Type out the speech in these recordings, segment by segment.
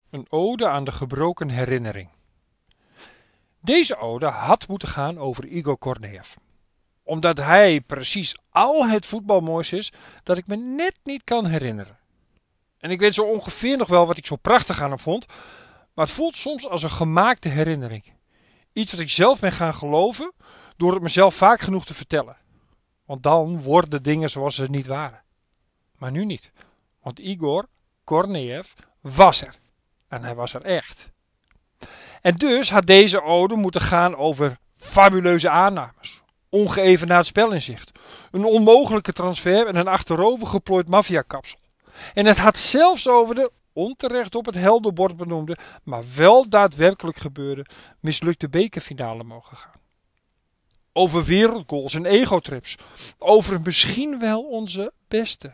Een ode aan de gebroken herinnering. Deze ode had moeten gaan over Igor Korneev. Omdat hij precies al het voetbalmoois is dat ik me net niet kan herinneren. En ik weet zo ongeveer nog wel wat ik zo prachtig aan hem vond, maar het voelt soms als een gemaakte herinnering. Iets wat ik zelf ben gaan geloven door het mezelf vaak genoeg te vertellen. Want dan worden dingen zoals ze niet waren. Maar nu niet. Want Igor Korneev was er. En hij was er echt. En dus had deze ode moeten gaan over fabuleuze aannames, ongeëvenaard spelinzicht, een onmogelijke transfer en een achterover geplooid maffiakapsel. En het had zelfs over de onterecht op het heldenbord benoemde, maar wel daadwerkelijk gebeurde, mislukte bekerfinale mogen gaan. Over wereldgoals en egotrips, over misschien wel onze beste.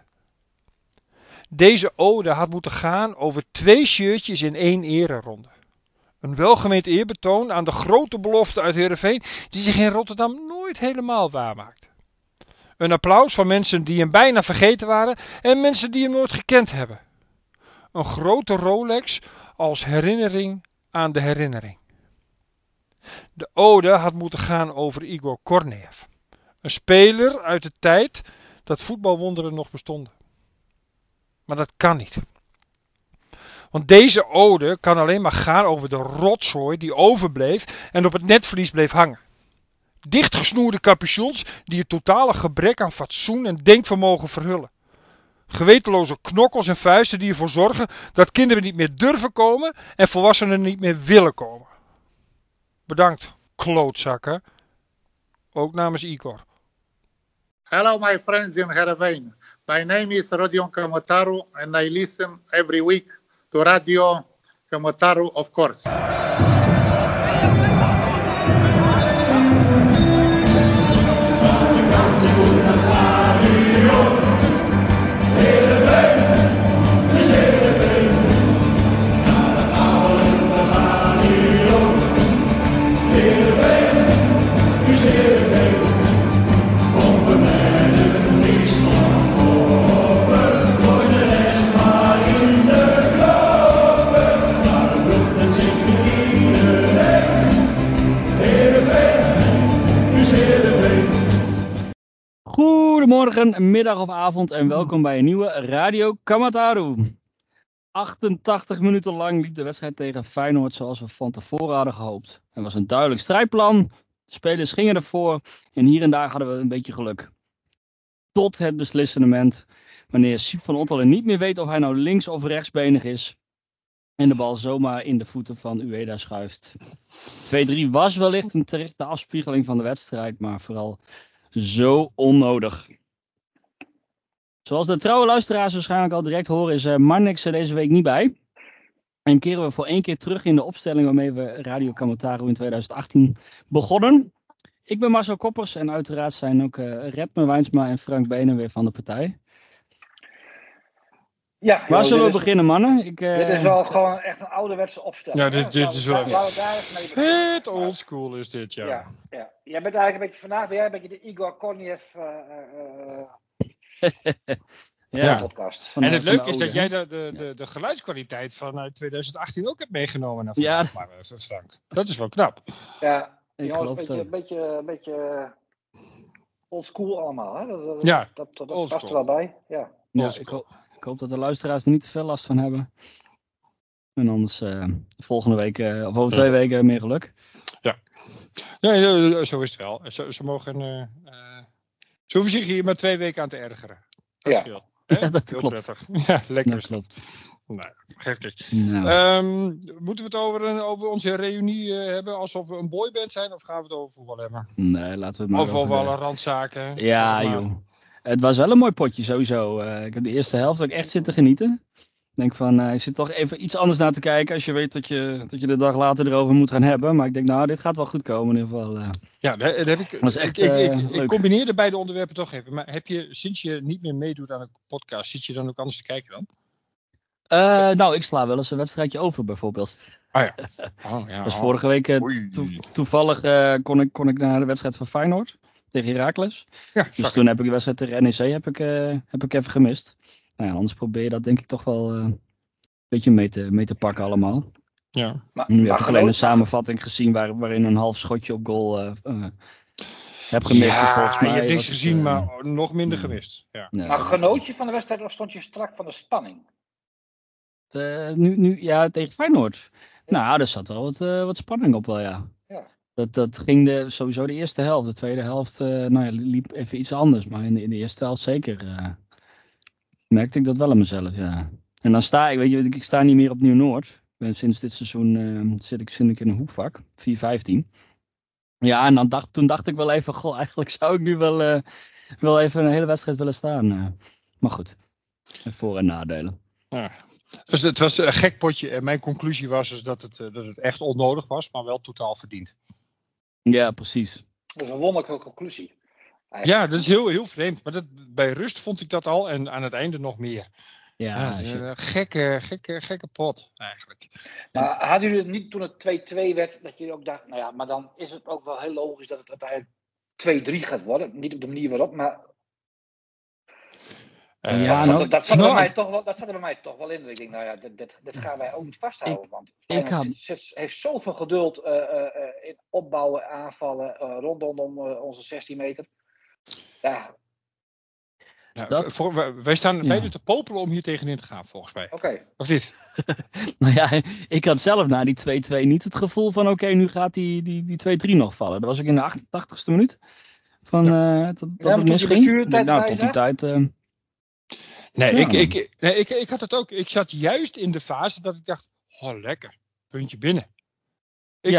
Deze ode had moeten gaan over 2 shirtjes in 1 ereronde. Een welgemeend eerbetoon aan de grote belofte uit Heerenveen die zich in Rotterdam nooit helemaal waarmaakt. Een applaus van mensen die hem bijna vergeten waren en mensen die hem nooit gekend hebben. Een grote Rolex als herinnering aan de herinnering. De ode had moeten gaan over Igor Korneev. Een speler uit de tijd dat voetbalwonderen nog bestonden. Maar dat kan niet. Want deze ode kan alleen maar gaan over de rotzooi die overbleef en op het netvlies bleef hangen. Dichtgesnoerde capuchons die het totale gebrek aan fatsoen en denkvermogen verhullen. Gewetenloze knokkels en vuisten die ervoor zorgen dat kinderen niet meer durven komen en volwassenen niet meer willen komen. Bedankt, klootzakken. Ook namens Igor. Hello, my friends in Heerenveen. My name is Rodion Kamotaru and I listen every week to Radio Kamotaru, of course. Goedemorgen, middag of avond en welkom bij een nieuwe Radio Kamataru. 88 minuten lang liep de wedstrijd tegen Feyenoord zoals we van tevoren hadden gehoopt. Er was een duidelijk strijdplan, de spelers gingen ervoor en hier en daar hadden we een beetje geluk. Tot het beslissende moment, wanneer Siep van Ottelen niet meer weet of hij nou links of rechtsbenig is. En de bal zomaar in de voeten van Ueda schuift. 2-3 was wellicht een terechte afspiegeling van de wedstrijd, maar vooral zo onnodig. Zoals de trouwe luisteraars waarschijnlijk al direct horen is Marnix er deze week niet bij. En keren we voor 1 keer terug in de opstelling waarmee we Radio Kamataru in 2018 begonnen. Ik ben Marcel Koppers en uiteraard zijn ook Redme Wijnsma en Frank Benen weer van de partij. Ja, waar zullen we beginnen, mannen? Dit is wel gewoon echt een ouderwetse opstelling. Ja, dit is wel het old school is dit, ja. Ja. Jij bent eigenlijk een beetje vandaag ben jij een beetje de Igor Korneev podcast. En het leuke is dat jij de geluidskwaliteit vanuit 2018 ook hebt meegenomen naar vandaag, Frank. Dat is wel knap. Ja, ik geloof het een beetje old school allemaal. Hè? Dat old past er school. wel bij. Ja. Ik hoop dat de luisteraars er niet te veel last van hebben. En anders volgende week of over 2 weken meer geluk. Ja, nee, zo is het wel. Ze mogen. Ze hoeven zich hier maar 2 weken aan te ergeren. Dat scheelt. Ja, dat heel klopt. Prettig. Ja, lekker Dat is dat. klopt. Nou, geeft niks. Nou. Moeten we het over onze reunie hebben alsof we een boyband zijn? Of gaan we het over voetbal hebben? Nee, laten we het maar Of over alle randzaken? Ja, joh. Het was wel een mooi potje sowieso. Ik heb de eerste helft ook echt zitten genieten. Ik denk van, je zit toch even iets anders naar te kijken als je weet dat je de dag later erover moet gaan hebben. Maar ik denk, nou, dit gaat wel goed komen in ieder geval. Ja, dat heb ik. Was echt, ik combineerde beide onderwerpen toch even. Maar heb je, sinds je niet meer meedoet aan een podcast, zit je dan ook anders te kijken dan? Nou, ik sla wel eens een wedstrijdje over bijvoorbeeld. Dus vorige week toevallig kon ik naar de wedstrijd van Feyenoord tegen Heracles. Ja, dus toen heb ik de wedstrijd tegen NEC heb ik even gemist. Nou ja, anders probeer je dat denk ik toch wel beetje mee te pakken allemaal. Ja. Je hebt alleen een samenvatting gezien waarin een half schotje op goal heb gemist. Volgens mij je hebt niks gezien, maar nog minder gemist. Ja. Maar genoot je van de wedstrijd of stond je strak van de spanning? Nu tegen Feyenoord. Ja. Nou, er zat wel wat spanning op wel, ja. Dat ging sowieso de eerste helft. De tweede helft liep even iets anders. Maar in de eerste helft zeker merkte ik dat wel aan mezelf, ja. En dan sta ik sta niet meer op Nieuw-Noord. Sinds dit seizoen zit ik in een hoekvak, 4-15. Ja, en toen dacht ik wel even, goh, eigenlijk zou ik nu wel even een hele wedstrijd willen staan. Maar goed, voor- en nadelen. Ja. Dus het was een gek potje en mijn conclusie was dus dat het echt onnodig was, maar wel totaal verdiend. Ja, precies. Dat is een wonderlijke conclusie. Eigenlijk. Ja, dat is heel, heel vreemd. Maar bij rust vond ik dat al en aan het einde nog meer. Ja, een gekke pot eigenlijk. Maar hadden jullie het niet toen het 2-2 werd, dat jullie ook dachten, nou ja, maar dan is het ook wel heel logisch dat het uiteindelijk 2-3 gaat worden. Niet op de manier waarop, maar... Dat zat er bij mij toch wel in. Ik denk, nou ja, dit gaan wij ook niet vasthouden. Want Feyenoord heeft zoveel geduld in opbouwen, aanvallen, rondom onze 16 meter. Ja. Wij staan beide te popelen om hier tegenin te gaan, volgens mij. Oké. Of niet? Nou ja, ik had zelf na die 2-2 niet het gevoel van oké, nu gaat die 2-3 nog vallen. Dat was ik in de 88ste minuut. Dat het misging. Tot die tijd... Ik had het ook. Ik zat juist in de fase dat ik dacht, oh lekker, puntje binnen. Ik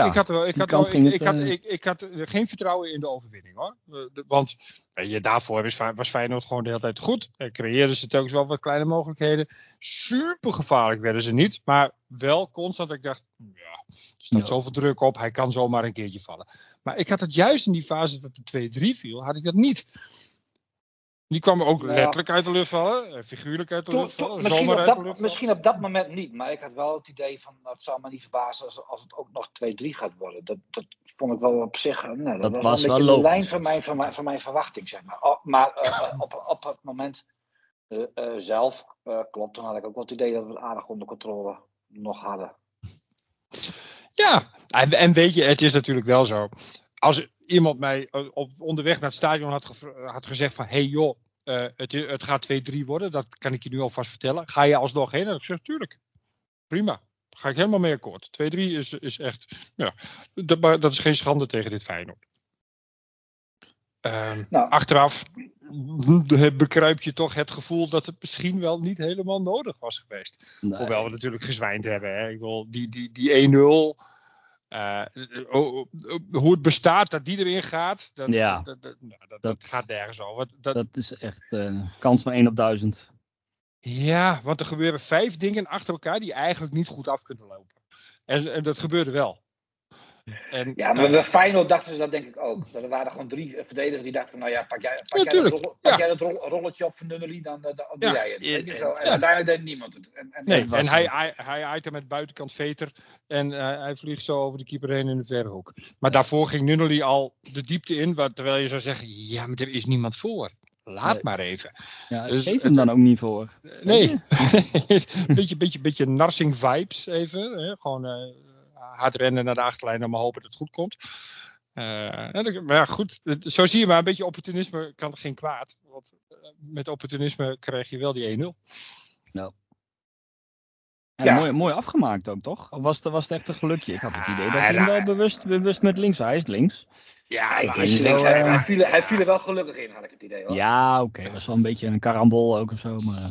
had geen vertrouwen in de overwinning, hoor. Want daarvoor was Feyenoord gewoon de hele tijd goed. Creëerden ze telkens wel wat kleine mogelijkheden. Super gevaarlijk werden ze niet. Maar wel constant. Ik dacht, er staat zoveel druk op. Hij kan zomaar een keertje vallen. Maar ik had het juist in die fase dat de 2-3 viel. Had ik dat niet. Die kwam ook letterlijk uit de lucht vallen. Figuurlijk uit de lucht vallen. Misschien op dat moment niet. Maar ik had wel het idee van, het zou me niet verbazen als het ook nog 2-3 gaat worden. Dat vond ik wel op zich. Dat was een beetje de lijn van mijn verwachting, zeg maar. Maar op het moment zelf klopt. Toen had ik ook wel het idee dat we het aardig onder controle nog hadden. Ja, en weet je, het is natuurlijk wel zo. Als iemand mij onderweg naar het stadion had gezegd van... Hey joh, het gaat 2-3 worden. Dat kan ik je nu alvast vertellen. Ga je alsnog heen? En ik zeg, tuurlijk. Prima. Daar ga ik helemaal mee akkoord. 2-3 is echt... Ja, dat is geen schande tegen dit Feyenoord. Achteraf bekruip je toch het gevoel dat het misschien wel niet helemaal nodig was geweest. Nee. Hoewel we natuurlijk gezwijnd hebben. Hè. Ik wil die 1-0... hoe het bestaat dat die erin gaat, dat gaat nergens over. Dat is echt kans van 1 op 1000. Ja, want er gebeuren 5 dingen achter elkaar die eigenlijk niet goed af kunnen lopen. En dat gebeurde wel. Maar bij Feyenoord dachten ze dat denk ik ook. Er waren gewoon 3 verdedigers die dachten van, nou ja, pak jij dat rolletje op van Nunnely, dan doe jij het. En uiteindelijk deed niemand het. En hij aait er met buitenkant veter en hij vliegt zo over de keeper heen in de verre hoek. Maar daarvoor ging Nunnely al de diepte in, terwijl je zou zeggen, ja, maar er is niemand voor. Laat maar even. Ja, dus geef hem dan ook niet voor. Nee, beetje Narsing vibes even. Hè? Gewoon hard rennen naar de achterlijn en maar hopen dat het goed komt. Maar goed, zo zie je maar, een beetje opportunisme kan geen kwaad. Want met opportunisme krijg je wel die 1-0. Nou. Mooi afgemaakt ook, toch? Of was het echt een gelukje? Ik had het idee dat hij wel bewust met links. Hij is links. Ja, hij viel er wel gelukkig in, had ik het idee, hoor. Ja, oké. Dat was wel een beetje een karambol ook of zo. Maar...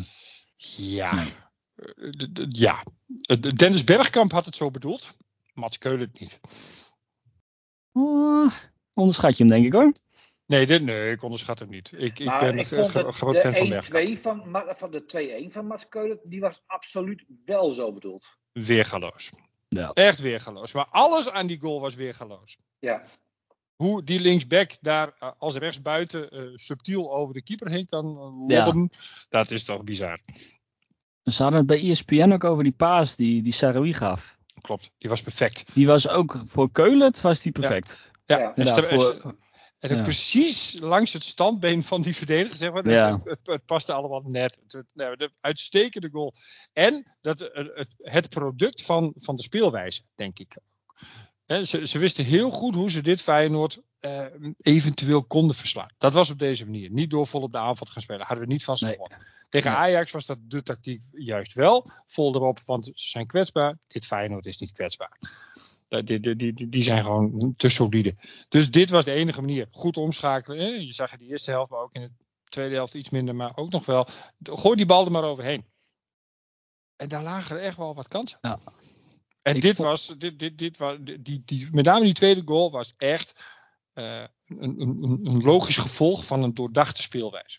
Ja. Dennis Bergkamp had het zo bedoeld. Mats Keulen het niet. Onderschat je hem, denk ik, hoor. Nee, ik onderschat hem niet. Ik ben een groot fan van Bergkamp. Van de 2-1 van Mats Keulen, die was absoluut wel zo bedoeld. Weergaloos. Ja. Echt weergaloos. Maar alles aan die goal was weergaloos. Ja. Hoe die linksback daar als rechtsbuiten subtiel over de keeper heen kan lobben, dat is toch bizar. Ze hadden het bij ESPN ook over die paas die Saroui gaf. Klopt, die was perfect. Die was ook voor Keulen, was die perfect. Ja. En ook precies langs het standbeen van die verdediger, zeg maar. Ja. Het paste allemaal net. De uitstekende goal. En het product van de speelwijze, denk ik. Ze wisten heel goed hoe ze dit Feyenoord eventueel konden verslaan. Dat was op deze manier. Niet door vol op de aanval te gaan spelen. Hadden we niet vast gewonnen. Tegen Ajax was dat de tactiek juist wel. Vol erop, want ze zijn kwetsbaar. Dit Feyenoord is niet kwetsbaar. Die zijn gewoon te solide. Dus dit was de enige manier. Goed omschakelen. Je zag in de eerste helft, maar ook in de tweede helft iets minder. Maar ook nog wel. Gooi die bal er maar overheen. En daar lagen er echt wel wat kansen. Ja. En dit was, met name die tweede goal was echt een logisch gevolg van een doordachte speelwijze.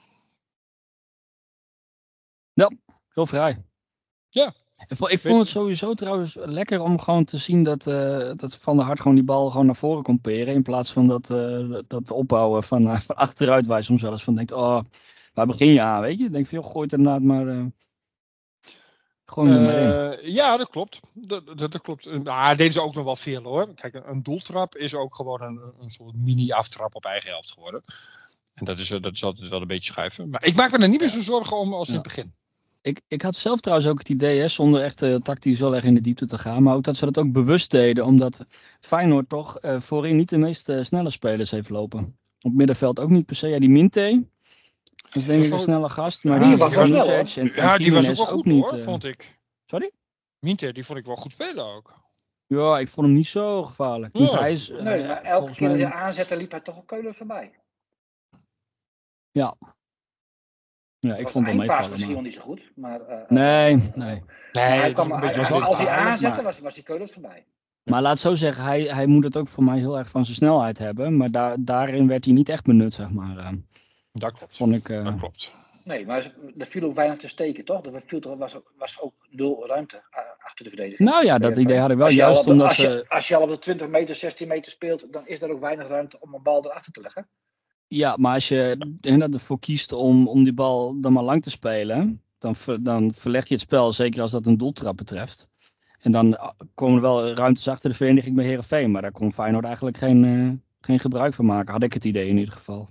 Ja, heel vrij. Ja. Ik vond het sowieso trouwens lekker om gewoon te zien dat Van der Hart gewoon die bal gewoon naar voren kon peren. In plaats van dat opbouwen van achteruit waar je soms wel eens van denkt, waar begin je aan, weet je? Ik denk van, joh, gooi het inderdaad maar... Ja, dat klopt. Dat klopt. Maar deden ze ook nog wel veel hoor. Kijk, een doeltrap is ook gewoon een soort mini-aftrap op eigen helft geworden. En dat is altijd wel een beetje schuiven. Maar ik maak me er niet meer zo zorgen om als in het begin. Ik had zelf trouwens ook het idee, zonder echt tactisch wel erg in de diepte te gaan, maar ook dat ze dat ook bewust deden, omdat Feyenoord toch voorin niet de meest snelle spelers heeft lopen. Op middenveld ook niet per se. Ja, die Minte. Dat is denk ik een snelle gast. Maar die was wel snel, die was ook wel goed niet, hoor, vond ik. Sorry? Minte, die vond ik wel goed spelen ook. Ja, ik vond hem niet zo gevaarlijk. Dus hij is, maar elke keer dat hij aanzette liep hij toch op Keulen voorbij. Ja. Ja, ik vond hem meevallen. Misschien wel niet zo goed. Maar, nee. Als hij aanzette was hij Keulen voorbij. Maar laat zo zeggen, hij moet het ook voor mij heel erg van zijn snelheid hebben. Maar daarin werd hij niet echt benut, zeg maar. Dat klopt. Dat klopt. Nee, maar er viel ook weinig te steken, toch? Er was ook 0 ruimte achter de verdediging. Nou ja, dat idee had ik wel. Als je al op de 20 meter, 16 meter speelt, dan is er ook weinig ruimte om een bal erachter te leggen. Ja, maar als je ervoor kiest om die bal dan maar lang te spelen, dan verleg je het spel, zeker als dat een doeltrap betreft. En dan komen er wel ruimtes achter de vereniging bij Heerenveen, maar daar kon Feyenoord eigenlijk geen gebruik van maken. Had ik het idee in ieder geval.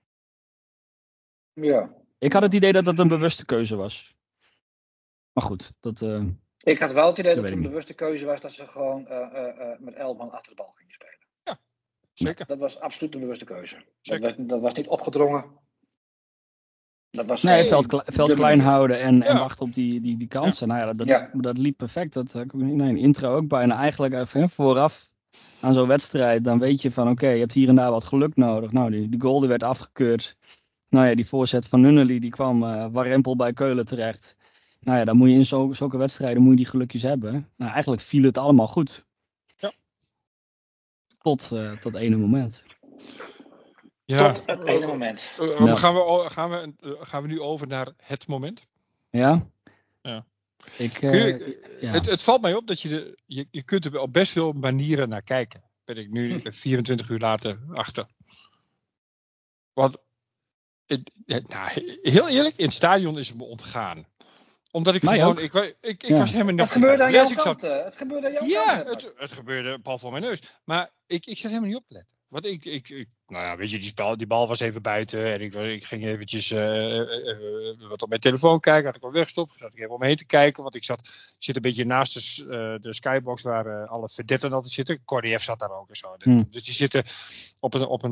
Ja. Ik had het idee dat dat een bewuste keuze was. Maar goed, ik had wel het idee dat het een bewuste keuze was dat ze gewoon met 11 man achter de bal gingen spelen. Ja, zeker. Dat was absoluut een bewuste keuze. Dat was niet opgedrongen. Dat was veld klein houden en wachten op die kansen. Ja. Nou ja, dat liep perfect. Dat heb ik in een intro ook bijna. Eigenlijk vooraf aan zo'n wedstrijd, dan weet je van oké, je hebt hier en daar wat geluk nodig. Nou, die goal die werd afgekeurd. Nou ja, die voorzet van Nunnely, die kwam warempel bij Keulen terecht. Nou ja, dan moet je in zulke wedstrijden die gelukjes hebben. Nou, eigenlijk viel het allemaal goed. Ja. Tot ene moment. Ja. Tot het ene moment. Gaan we nu over naar het moment? Ja. Ja. Het valt mij op dat je kunt er op best veel manieren naar kijken. Ben ik nu 24 uur later achter. Want heel eerlijk, in het stadion is het me ontgaan. Omdat ik gewoon... Ik was helemaal niet... Het gebeurde aan jouw kant. Het gebeurde aan jouw kant. Ja, het gebeurde pal voor mijn neus. Maar ik zat helemaal niet op te letten. Want nou ja, weet je, die bal was even buiten. En ik ging eventjes wat op mijn telefoon kijken. Had ik al weggestopt. Zat ik even om me heen te kijken. Want ik zit een beetje naast de skybox waar alle vedetten altijd zitten. Korniev zat daar ook en zo. Dus die zitten op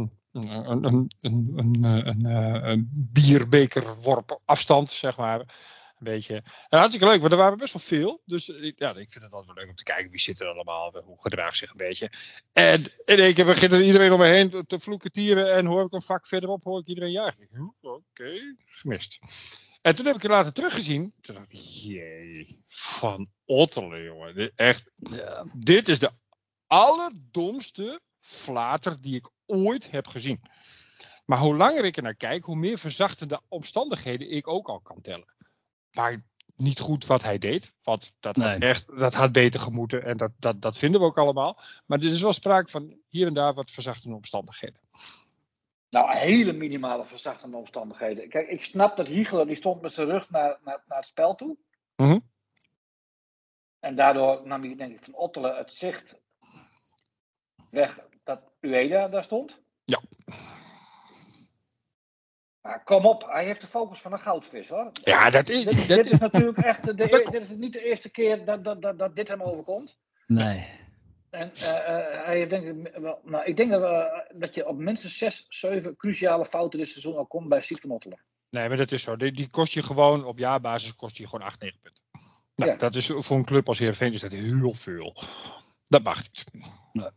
een bierbekerworp afstand, zeg maar. Een beetje. Hartstikke leuk, want er waren best wel veel. Dus ja, ik vind het altijd wel leuk om te kijken wie zit er allemaal, hoe gedraagt zich een beetje. En in één keer begint iedereen om me heen te vloeken, tieren. En hoor ik een vak verderop, hoor ik iedereen juichen. Oké, gemist. En toen heb ik het later teruggezien. Toen dacht ik, jee, Van Ottelen, jongen. Dit is de allerdomste flater die ik ooit heb gezien. Maar hoe langer ik er naar kijk, hoe meer verzachtende omstandigheden ik ook al kan tellen. Maar niet goed wat hij deed. Want dat had beter gemoeten. En dat vinden we ook allemaal. Maar er is wel sprake van hier en daar wat verzachtende omstandigheden. Nou, hele minimale verzachtende omstandigheden. Kijk, ik snap dat Hiegler, die stond met zijn rug naar het spel toe. Mm-hmm. En daardoor nam hij, denk ik, Van Ottelen het zicht weg dat Ueda daar stond. Ja. Maar kom op, hij heeft de focus van een goudvis, hoor. Ja, dit is natuurlijk echt... Dit is niet de eerste keer dat dit hem overkomt. Nee. En hij heeft ik denk dat je op minstens 6, 7 cruciale fouten dit seizoen al komt bij Sieg van Ottelen. Nee, maar dat is zo. Die kost je gewoon, op jaarbasis kost je gewoon 8, 9 punten. Nou, dat is voor een club als Heerenveen is dat heel veel. Dat mag niet. Nee.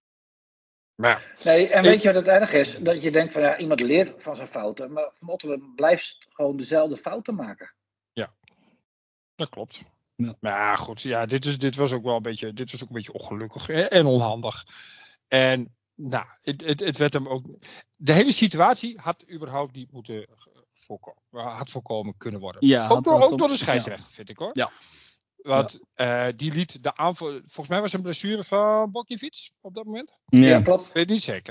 Maar nee, en weet je wat het erg is? Dat je denkt van iemand leert van zijn fouten. Maar Van Ottelen blijft gewoon dezelfde fouten maken. Ja, dat klopt. Ja. Maar goed, ja, dit was ook wel een beetje ongelukkig en onhandig. En nou, het werd hem ook... De hele situatie had überhaupt niet moeten voorkomen kunnen worden. Ja, ook door de scheidsrechter, vind ik, hoor. Ja. Want die liet de aanval... Volgens mij was een blessure van Bokjevic op dat moment. Ja, klopt. Weet niet zeker.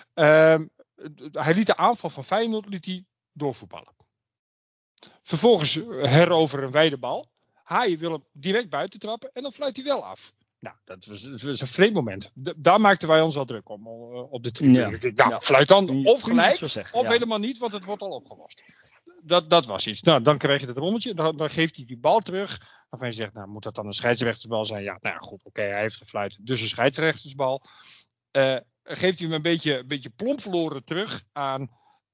Hij liet de aanval van Feyenoord doorvoetballen. Vervolgens herover een wijde bal. Haaien wil hem direct buiten trappen en dan fluit hij wel af. Nou, dat was een vreemd moment. Daar maakten wij ons al druk om op de tribune. Ja. Fluit dan of gelijk of helemaal niet, want het wordt al opgelost. Dat was iets. Nou, dan krijg je het rommetje. Dan geeft hij die bal terug. Waarvan je zegt, nou, moet dat dan een scheidsrechtersbal zijn? Ja, nou goed, oké, hij heeft gefluit. Dus een scheidsrechtersbal. Geeft hij hem een beetje plomp verloren terug aan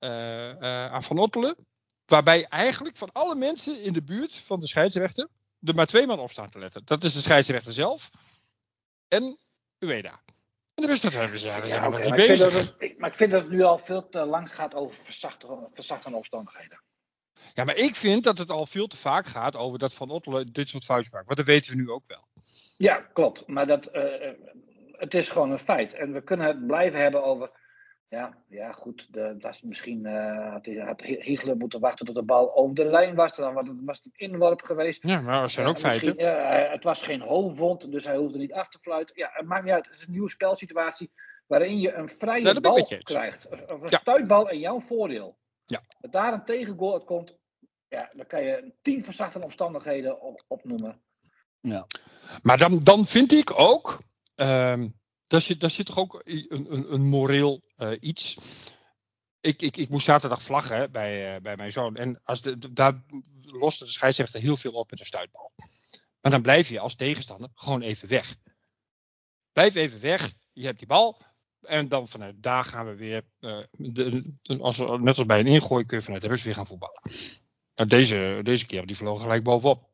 Van Ottelen. Waarbij eigenlijk van alle mensen in de buurt van de scheidsrechter er maar 2 man op staan te letten. Dat is de scheidsrechter zelf en Ueda. En de rest dat hebben ze niet bezig. Maar ik vind dat het nu al veel te lang gaat over verzachtende omstandigheden. Ja, maar ik vind dat het al veel te vaak gaat over dat Van Ottelen dit soort foutjes maakt. Want dat weten we nu ook wel. Ja, klopt. Maar het is gewoon een feit. En we kunnen het blijven hebben over... Ja, goed. Dat is misschien had Hiegler moeten wachten tot de bal over de lijn was. Dan was het een inworp geweest. Ja, maar dat zijn ook feiten. Het was geen hoofdwond, dus hij hoefde niet af te fluiten. Ja, het maakt niet uit. Het is een nieuwe spelsituatie waarin je een vrije bal krijgt. Of een stuitbal in jouw voordeel. Ja. Dat daar een tegengoal uitkomt. Ja, dan kan je 10 verzachtende omstandigheden opnoemen. Ja. Maar dan vind ik ook... Daar zit toch ook een moreel iets. Ik moest zaterdag vlaggen bij mijn zoon. En daar loste de scheidsrechter heel veel op met een stuitbal. Maar dan blijf je als tegenstander gewoon even weg. Blijf even weg. Je hebt die bal. En dan vanuit daar gaan we weer... net als bij een ingooi kun je vanuit de rust weer gaan voetballen. Nou, deze keer die vlogen gelijk bovenop.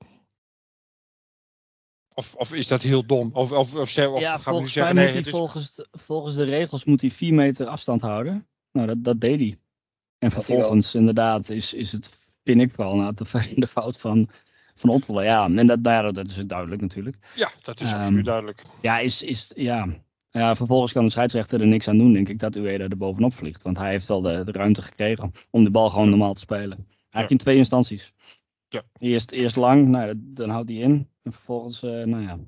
Of is dat heel dom? Of ja, gaan we nu zeggen, nee, moet hij volgens de regels moet hij 4 meter afstand houden. Nou, dat deed hij. En vervolgens inderdaad is het, vind ik vooral, de fout van Ottelen. Ja, en dat is duidelijk natuurlijk. Ja, dat is absoluut duidelijk. Ja, vervolgens kan de scheidsrechter er niks aan doen, denk ik, dat Ueda er bovenop vliegt. Want hij heeft wel de ruimte gekregen om de bal gewoon normaal te spelen. Eigenlijk in 2 instanties. Ja. Eerst lang, nou, dan houdt hij in. En vervolgens, de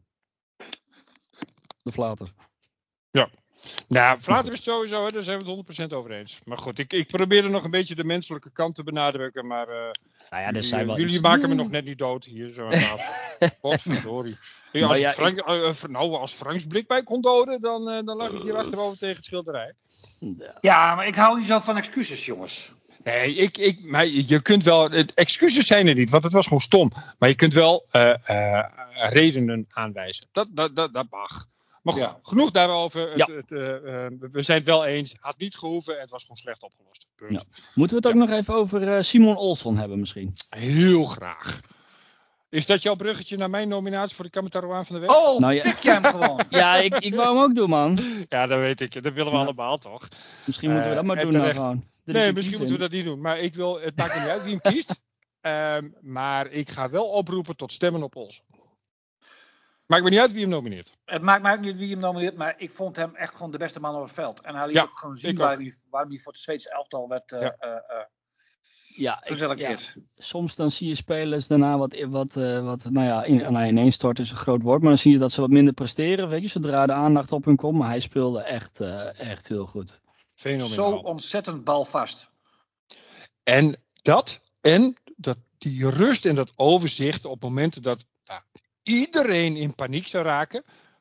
Flater. Ja. Nou, Flater is sowieso, hè, daar zijn we het 100% over eens. Maar goed, ik probeer er nog een beetje de menselijke kant te benadrukken. Maar jullie maken me nog net niet dood hier zo aan tafel. Godverdorie. Als Franks blik bij kon doden, dan lag ik hier achterover tegen het schilderij. Ja, maar ik hou niet zo van excuses, jongens. Nee, maar je kunt wel... Excuses zijn er niet, want het was gewoon stom. Maar je kunt wel redenen aanwijzen. Dat mag. Maar goed, genoeg daarover. We zijn het wel eens. Had niet gehoeven en het was gewoon slecht opgelost. Punt. Ja. Moeten we het ook nog even over Simon Olsson hebben misschien? Heel graag. Is dat jouw bruggetje naar mijn nominatie voor de Kamatarouaan van de Week? Oh, nou, pik jij hem gewoon. Ja, ik wou hem ook doen, man. Ja, dat weet ik. Dat willen we allemaal, toch? Misschien moeten we dat maar doen dan gewoon. Nee, misschien moeten we dat niet doen. Maar het maakt me niet uit wie hem kiest. Maar ik ga wel oproepen tot stemmen op Olsson. Maakt me niet uit wie hem nomineert. Het maakt mij ook niet wie hem nomineert, maar ik vond hem echt gewoon de beste man op het veld. En hij liet ook gewoon zien waarom hij voor het Zweedse elftal werd geselecteerd. Ja. Soms dan zie je spelers daarna ineens storten is een groot woord, maar dan zie je dat ze wat minder presteren, weet je, zodra de aandacht op hun komt. Maar hij speelde echt heel goed. Fenomenaal. Zo ontzettend balvast. En dat die rust en dat overzicht op momenten dat iedereen in paniek zou raken,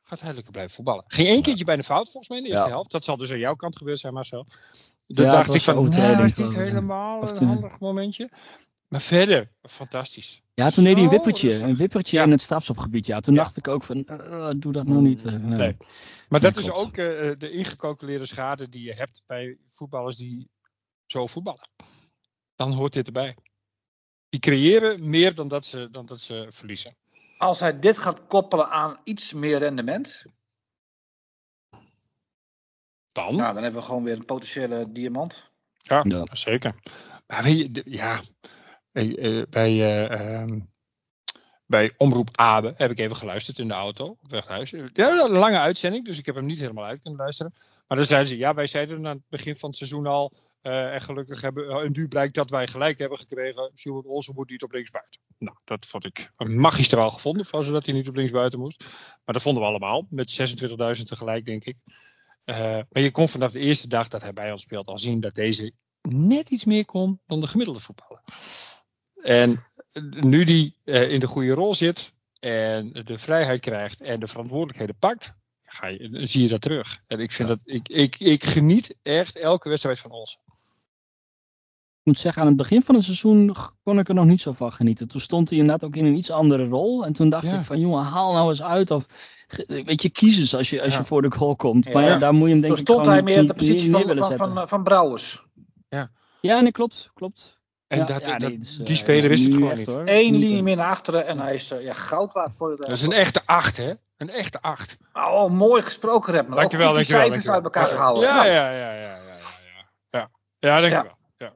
gaat hij lekker blijven voetballen. Ging 1 keertje bijna fout volgens mij in de eerste helft. Dat zal dus aan jouw kant gebeurd zijn, Marcel. Dan dacht ik van, is niet helemaal een handig momentje. Maar verder, fantastisch. Ja, toen deed hij een wippertje in het strafschopgebied. Ja, toen dacht ik ook van, doe dat nou niet. Nee. Maar dat is ook de ingecalculeerde schade die je hebt bij voetballers die zo voetballen. Dan hoort dit erbij. Die creëren meer dan dat ze verliezen. Als hij dit gaat koppelen aan iets meer rendement, dan hebben we gewoon weer een potentiële diamant. Ja. Zeker. Maar weet je, bij Omroep Abe heb ik even geluisterd in de auto. Ja, een lange uitzending, dus ik heb hem niet helemaal uit kunnen luisteren. Maar dan zeiden ze, wij zeiden aan het begin van het seizoen al, en gelukkig en nu blijkt dat wij gelijk hebben gekregen, Sjoerd Olsen moet niet op linksbuiten. Nou, dat vond ik magistraal gevonden, van zodat hij niet op linksbuiten moest. Maar dat vonden we allemaal, met 26.000 tegelijk, denk ik. Maar je kon vanaf de eerste dag dat hij bij ons speelt al zien dat deze net iets meer kon dan de gemiddelde voetballer. En nu die in de goede rol zit en de vrijheid krijgt en de verantwoordelijkheden pakt, zie je dat terug. En ik vind dat ik geniet echt elke wedstrijd van ons. Ik moet zeggen, aan het begin van het seizoen kon ik er nog niet zo van genieten. Toen stond hij inderdaad ook in een iets andere rol. En toen dacht ik van, jongen, haal nou eens uit. Of, weet je, kies eens als je voor de goal komt. Ja. Maar daar moet je hem denk ik stond hij meer op de positie van Brouwers. Ja, nee, klopt. En die speler is het gewoon niet. 1 linie meer naar achteren en hij is goud waard voor de. Dat is een echte 8, hè? Een echte 8. Oh, mooi gesproken, Rep. Dankjewel. Die cijfers uit elkaar gehouden. Ja, dankjewel. Ja.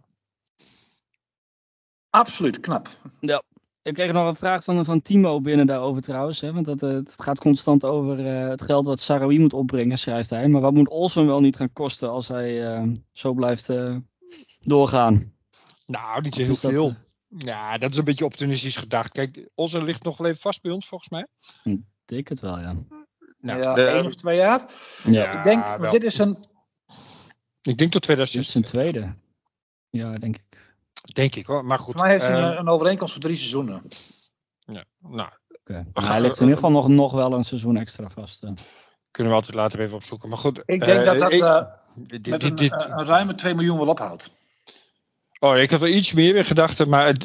Absoluut, knap. Ja. Ik kreeg nog een vraag van Timo binnen daarover trouwens. Hè, want het gaat constant over het geld wat Saroui moet opbrengen, schrijft hij. Maar wat moet Olsen wel niet gaan kosten als hij zo blijft doorgaan? Nou, niet zo heel veel. Ja, dat is een beetje optimistisch gedacht. Kijk, Olsen ligt nog wel even vast bij ons, volgens mij. Ik denk het wel, ja. Nou, 1 of 2 jaar. Ja, ik denk, dit is een... Ik denk tot 2016. Dit is een tweede. Ja, denk ik. Denk ik hoor, maar goed. Maar hij heeft een overeenkomst voor 3 seizoenen. Ja, nou. Okay. Hij ligt in ieder geval nog wel een seizoen extra vast. Kunnen we altijd later even opzoeken. Maar goed. Ik denk dat een ruime 2 miljoen wel ophoudt. Oh, ik had wel iets meer in gedachten, maar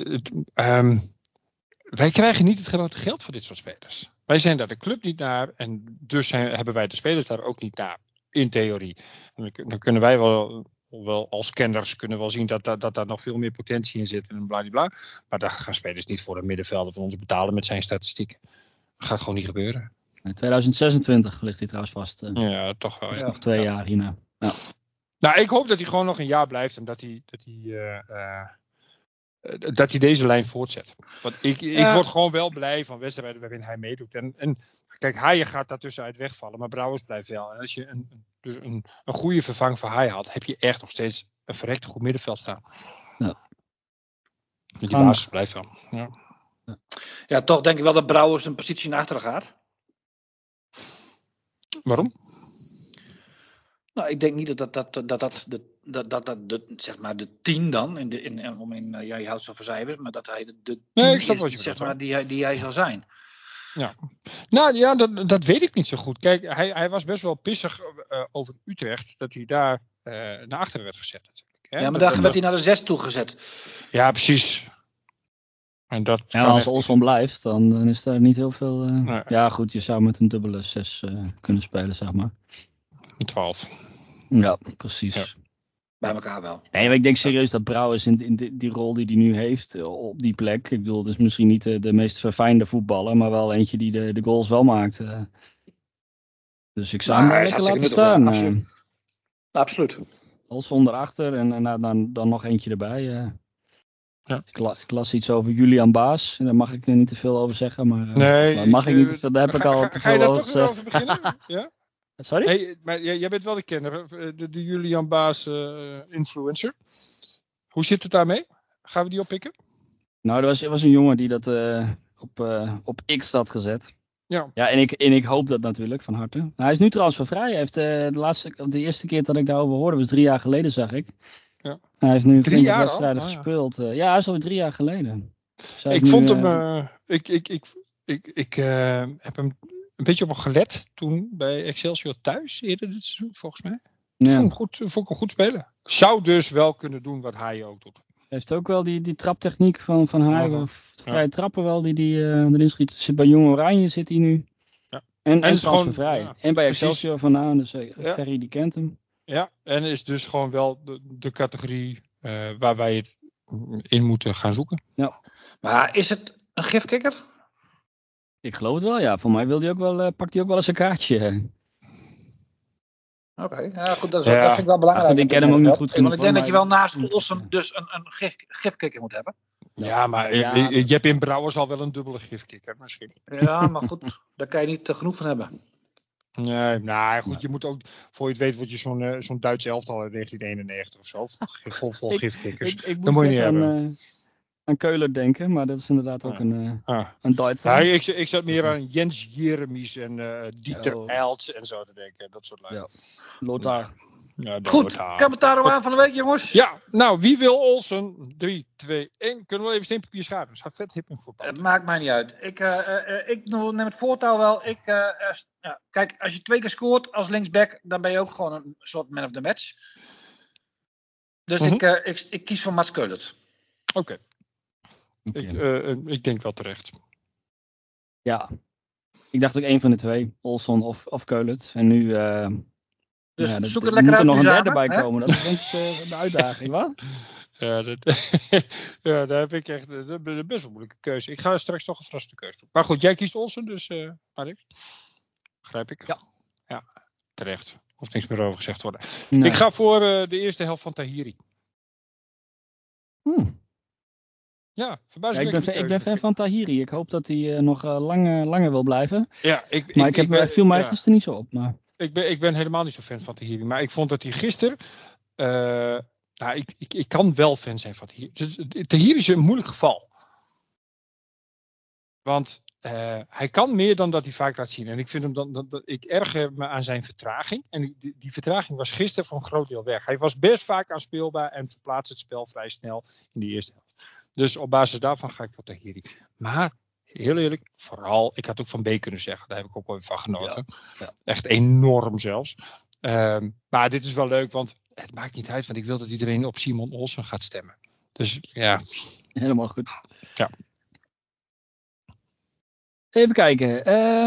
wij krijgen niet het grote geld voor dit soort spelers. Wij zijn daar de club niet naar en dus hebben wij de spelers daar ook niet naar, in theorie. En dan kunnen wij wel als kenners kunnen wel zien dat daar nog veel meer potentie in zit en bladibla. Maar daar gaan spelers niet voor een middenvelder van ons betalen met zijn statistieken. Dat gaat gewoon niet gebeuren. In 2026 ligt hij trouwens vast. Ja, toch wel. Dus nog 2 jaar hierna. Ja. Nou, ik hoop dat hij gewoon nog een jaar blijft en dat hij deze lijn voortzet. Want ik word gewoon wel blij van wedstrijden waarin hij meedoet. En kijk, Haaien gaat daartussenuit wegvallen, maar Brouwers blijft wel. En als je een goede vervang voor Haaien had, heb je echt nog steeds een verrekte goed middenveld staan. Ja. Die basis blijft wel. Ja, toch denk ik wel dat Brouwers een positie naar achteren gaat. Waarom? Nou, ik denk niet dat zeg maar de 10 dan, je houdt zo van cijfers, maar dat hij de 10 is, zeg maar, die hij zal zijn. Ja. Nou ja, dat weet ik niet zo goed. Kijk, hij was best wel pissig over Utrecht, dat hij daar naar achteren werd gezet. Natuurlijk, hè? Ja, maar daar werd hij naar de 6 toe gezet. Ja, precies. En als Olsen blijft, dan is daar niet heel veel... Nee. Ja, goed, je zou met een dubbele 6 kunnen spelen, zeg maar. Een 12. Ja, precies. Ja. Bij elkaar wel. Nee, maar ik denk serieus dat Brouwers in die rol die hij nu heeft op die plek. Ik bedoel, het is misschien niet de meest verfijnde voetballer, maar wel eentje die de goals wel maakt. Dus ik zou hem lekker laten staan. Absoluut. Olsen onderachter en dan nog eentje erbij. Ja. Ik las iets over Julian Baas. Daar mag ik er niet te veel over zeggen. Maar daar heb ik al te veel over gezegd. Ga je daar toch over beginnen? Ja? Sorry? Hey, maar jij bent wel de kenner, de Julian Baas influencer. Hoe zit het daarmee? Gaan we die oppikken? Nou, er was een jongen die dat op X had gezet. Ja, en ik hoop dat natuurlijk van harte. Hij is nu transfervrij. Hij heeft de eerste keer dat ik daarover hoorde was 3 jaar geleden, zag ik. Ja. Hij heeft nu 20 wedstrijden gespeeld. Ja, hij is alweer 3 jaar geleden. Ik vond hem... Ik heb hem een beetje op hem gelet toen bij Excelsior thuis eerder dit seizoen, volgens mij. Ja. Vond ik een goed speler. Zou dus wel kunnen doen wat hij ook doet. Hij heeft ook wel die traptechniek van Haaien. Vrije trappen wel die erin schiet. Zit bij Jong Oranje zit hij nu. Ja. En transfervrij. Ja, en bij Excelsior vandaan. Dus Ferry die kent hem. Ja, en is dus gewoon wel de categorie waar wij het in moeten gaan zoeken. Ja. Maar is het een gifkikker? Ik geloof het wel, ja. Voor mij wil hij ook wel, pakt hij ook wel eens een kaartje. Oké, ja, goed, dat vind ik wel belangrijk. Ik ken hem ook niet goed genoeg. Want ik denk dat je wel naast Olsen dus een gifkikker moet hebben. Ja, maar je hebt in Brouwers al wel een dubbele gifkikker misschien. Ja, maar goed, daar kan je niet genoeg van hebben. Nee, nou goed, je moet ook, voor je het weet, word je zo'n Duits elftal in 1991 of zo. Vol gifkikkers. Ik dat moet je niet hebben. Aan Keuler denken, maar dat is inderdaad ook een Duitser. Ja, ik zat meer aan Jens Jeremies en Dieter Elts en zo te denken. Dat soort lui. Ja. Lothar. Ja, goed, Kamataru aan van de week, jongens. Ja, nou, wie wil Olsen? 3, 2, 1. Kunnen we even steenpapier schaven? Gaat vet hip in voetbal. Het maakt mij niet uit. Ik neem het voortouw wel. Kijk, als je 2 keer scoort als linksback, dan ben je ook gewoon een soort man of the match. Dus ik kies voor Mats Keulert. Oké. Ik denk wel terecht. Ja. Ik dacht ook 1 van de 2. Olsen of Keulert. En nu... Dus zoek het lekker uit. Er moet er nog een derde bij komen. Dat is denk ik de uitdaging, wat? Ja, daar heb ik echt best wel moeilijke keuze. Ik ga straks toch een verrassende keuze doen. Maar goed, jij kiest Olsen, dus Alex. Begrijp ik? Ja, terecht. Hoeft niks meer over gezegd worden. Nee. Ik ga voor de eerste helft van Tahiri. Ja, verbazingwekkend. Ik ben fan van Tahiri. Ik hoop dat hij nog langer wil blijven. Ja, viel mij gisteren niet zo op. Maar... Ik ben helemaal niet zo fan van Tahiri. Maar ik vond dat hij gisteren... ik kan wel fan zijn van Tahiri. Tahiri is een moeilijk geval. Want hij kan meer dan dat hij vaak laat zien. En ik vind hem ik erger me aan zijn vertraging. En die vertraging was gisteren voor een groot deel weg. Hij was best vaak aanspeelbaar en verplaatst het spel vrij snel in de eerste helft. Dus op basis daarvan ga ik voor Tahiri. Maar heel eerlijk, vooral, ik had ook Van Beek kunnen zeggen. Daar heb ik ook wel even van genoten. Ja. Echt enorm zelfs. Maar dit is wel leuk, want het maakt niet uit. Want ik wil dat iedereen op Simon Olsen gaat stemmen. Dus ja. Helemaal goed. Ja. Even kijken.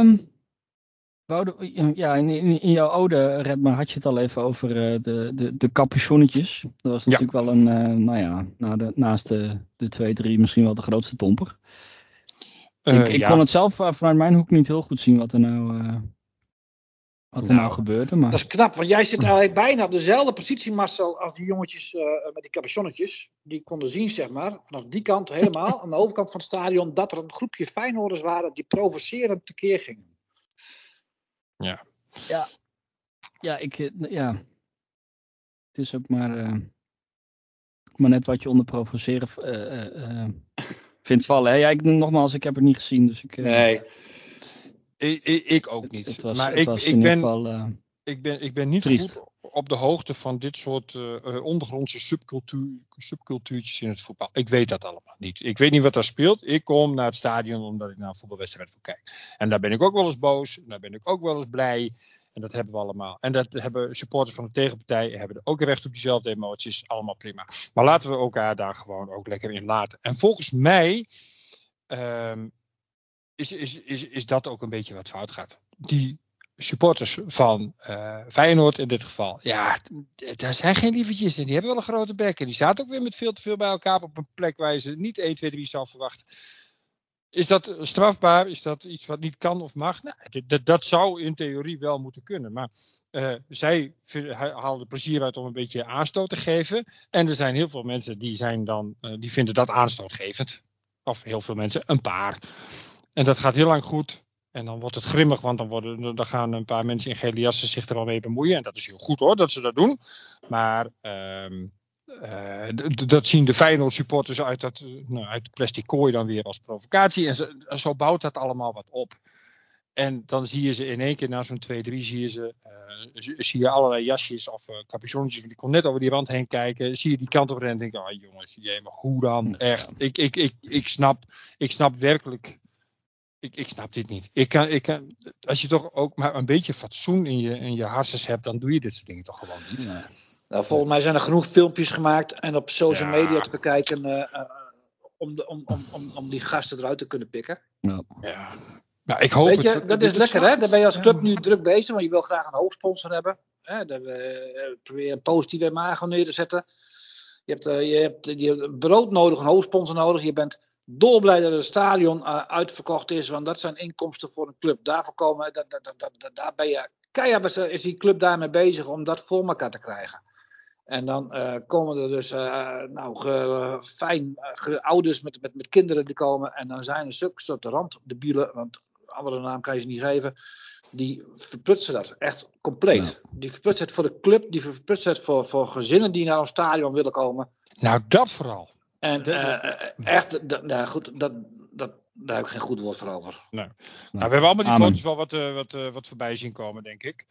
In jouw ode, Redmar, had je het al even over de capuchonnetjes. Dat was natuurlijk wel een, naast de 2-3 misschien wel de grootste tomper. Ik kon het zelf vanuit mijn hoek niet heel goed zien wat er nou gebeurde. Maar... Dat is knap, want jij zit eigenlijk bijna op dezelfde positie, Marcel, als die jongetjes met die capuchonnetjes. Die konden zien, zeg maar, vanaf die kant helemaal, aan de overkant van het stadion, dat er een groepje Feyenoorders waren die provocerend tekeer gingen. Ja. Het is ook maar net wat je onder provoceren vindt vallen. Hè? Ja, nogmaals, ik heb het niet gezien, dus ik... Nee. Ik ook niet. Ik ben niet triest. Goed op de hoogte van dit soort ondergrondse subcultuurtjes in het voetbal. Ik weet dat allemaal niet. Ik weet niet wat daar speelt. Ik kom naar het stadion omdat ik naar een voetbalwedstrijd wil kijken. En daar ben ik ook wel eens boos. En daar ben ik ook wel eens blij. En dat hebben we allemaal. En dat hebben supporters van de tegenpartij hebben er ook recht op diezelfde emoties. Allemaal prima. Maar laten we elkaar daar gewoon ook lekker in laten. En volgens mij... Is dat ook een beetje wat fout gaat. Die supporters van Feyenoord in dit geval. Ja, daar zijn geen lievertjes in. Die hebben wel een grote bek. En die zaten ook weer met veel te veel bij elkaar op een plek waar je ze niet 1, 2, 3 zou verwachten. Is dat strafbaar? Is dat iets wat niet kan of mag? Nou, dat zou in theorie wel moeten kunnen. Maar zij haalden plezier uit om een beetje aanstoot te geven. En er zijn heel veel mensen die vinden dat aanstootgevend. Of heel veel mensen, een paar. En dat gaat heel lang goed. En dan wordt het grimmig, want dan gaan een paar mensen in gele jassen zich er al mee bemoeien. En dat is heel goed hoor, dat ze dat doen. Maar dat zien de Feyenoord supporters uit de plastic kooi dan weer als provocatie. En zo bouwt dat allemaal wat op. En dan zie je ze in één keer na zo'n 2-3 zie je allerlei jasjes of capuchonnetjes. Die kon net over die rand heen kijken. Zie je die kant op rennen en denk je, jongens, maar hoe dan? Echt. Ik snap werkelijk Ik snap dit niet. Ik kan, als je toch ook maar een beetje fatsoen in je hersens hebt, dan doe je dit soort dingen toch gewoon niet. Ja. Nou, volgens mij zijn er genoeg filmpjes gemaakt en op social media te bekijken om die gasten eruit te kunnen pikken. Ja. Nou, ik hoop Weet je, dat is lekker, hè? Daar ben je als club nu druk bezig, want je wil graag een hoofdsponsor hebben. Probeer een positieve imago neer te zetten. Je hebt broodnodig, een hoofdsponsor nodig. Je bent dolblij dat het stadion uitverkocht is, want dat zijn inkomsten voor een club. Daarvoor daar ben je keihard, is die club daarmee bezig om dat voor elkaar te krijgen. En dan komen er dus ouders met kinderen die komen. En dan zijn er zulke soort randdebielen, want andere naam kan je ze niet geven. Die verprutsen dat echt compleet. Ja. Die verprutsen het voor de club, die verprutsen het voor gezinnen die naar een stadion willen komen. Nou, dat vooral. En echt, daar heb ik geen goed woord voor over. Nee. Nou, we hebben allemaal die foto's wel wat voorbij zien komen, denk ik.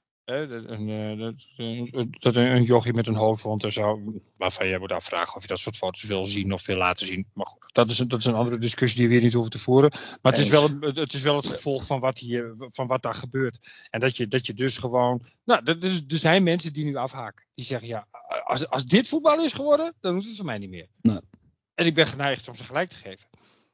Dat een jochie met een hoofdwond en zo, waarvan jij moet afvragen of je dat soort foto's wil zien of wil laten zien. Maar goed, dat is een andere discussie die we hier niet hoeven te voeren. Maar het is wel het gevolg van wat daar gebeurt. En dat je dus gewoon... Nou, er zijn mensen die nu afhaken. Die zeggen, ja, als dit voetbal is geworden, dan hoeft het voor mij niet meer. Nee. En ik ben geneigd om ze gelijk te geven.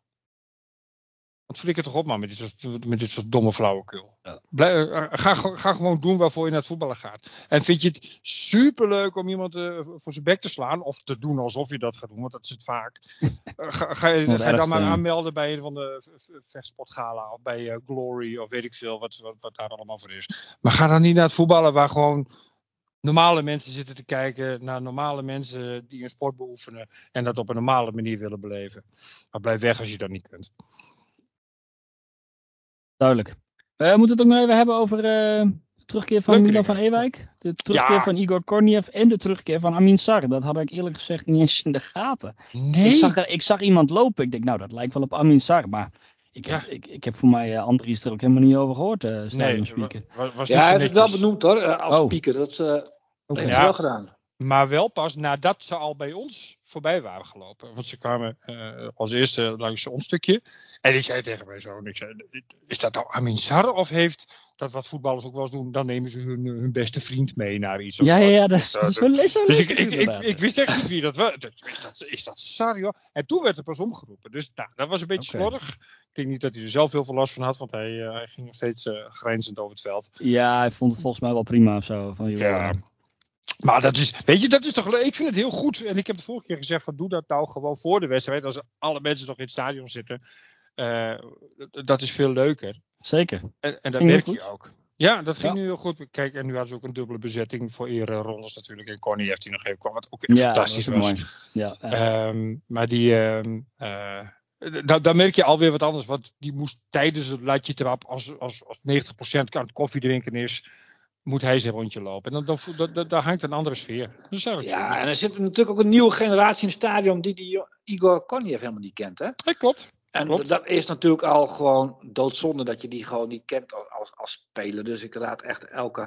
Want flikker toch op, man, met dit soort domme flauwekul. Ja. Ga gewoon doen waarvoor je naar het voetballen gaat. En vind je het superleuk om iemand voor zijn bek te slaan, of te doen alsof je dat gaat doen, want dat is het vaak. Ga je dan maar aanmelden bij een van de vechtsportgala of bij Glory of weet ik veel wat daar allemaal voor is. Maar ga dan niet naar het voetballen waar gewoon normale mensen zitten te kijken naar normale mensen die een sport beoefenen en dat op een normale manier willen beleven. Maar blijf weg als je dat niet kunt. Duidelijk. We moeten het ook nog even hebben over de terugkeer van Milan van Ewijk. De terugkeer van Igor Korniev en de terugkeer van Amin Sarr. Dat had ik eerlijk gezegd niet eens in de gaten. Nee. Ik zag iemand lopen. Ik denk, nou, dat lijkt wel op Amin Sarr. Maar ik heb voor mij Andries er ook helemaal niet over gehoord. Stadionspeaker. Hij heeft het wel benoemd hoor, als speaker. Dat heeft hij wel gedaan. Maar wel pas nadat ze al bij ons voorbij waren gelopen. Want ze kwamen als eerste langs ons stukje. En ik zei tegen mijn zoon, is dat nou Amin Sarr? Of heeft dat wat voetballers ook wel eens doen? Dan nemen ze hun beste vriend mee naar iets. Ja, dat is zo Dus ik wist echt niet wie dat was. Is dat Sarr, joh? En toen werd er pas omgeroepen. Dus dat was een beetje slordig. Ik denk niet dat hij er zelf heel veel last van had. Want hij ging nog steeds grijnzend over het veld. Ja, hij vond het volgens mij wel prima of zo. Maar dat is, weet je, dat is toch leuk. Ik vind het heel goed. En ik heb de vorige keer gezegd van doe dat nou gewoon voor de wedstrijd. Als alle mensen nog in het stadion zitten. Dat is veel leuker. Zeker. En dat merk je ook. Ja, dat ging nu heel goed. Kijk, en nu hadden ze ook een dubbele bezetting voor ererondes natuurlijk. En Connie heeft die nog even kwam. Wat ook echt fantastisch was. Mooi. Maar daar merk je alweer wat anders. Want die moest tijdens het latje trap, als 90% aan het koffie drinken is, moet hij zijn rondje lopen. En daar hangt een andere sfeer. En er zit natuurlijk ook een nieuwe generatie in het stadion die Igor Korniev helemaal niet kent. Hè? Ja, klopt. En dat is natuurlijk al gewoon doodzonde dat je die gewoon niet kent als speler. Dus ik raad echt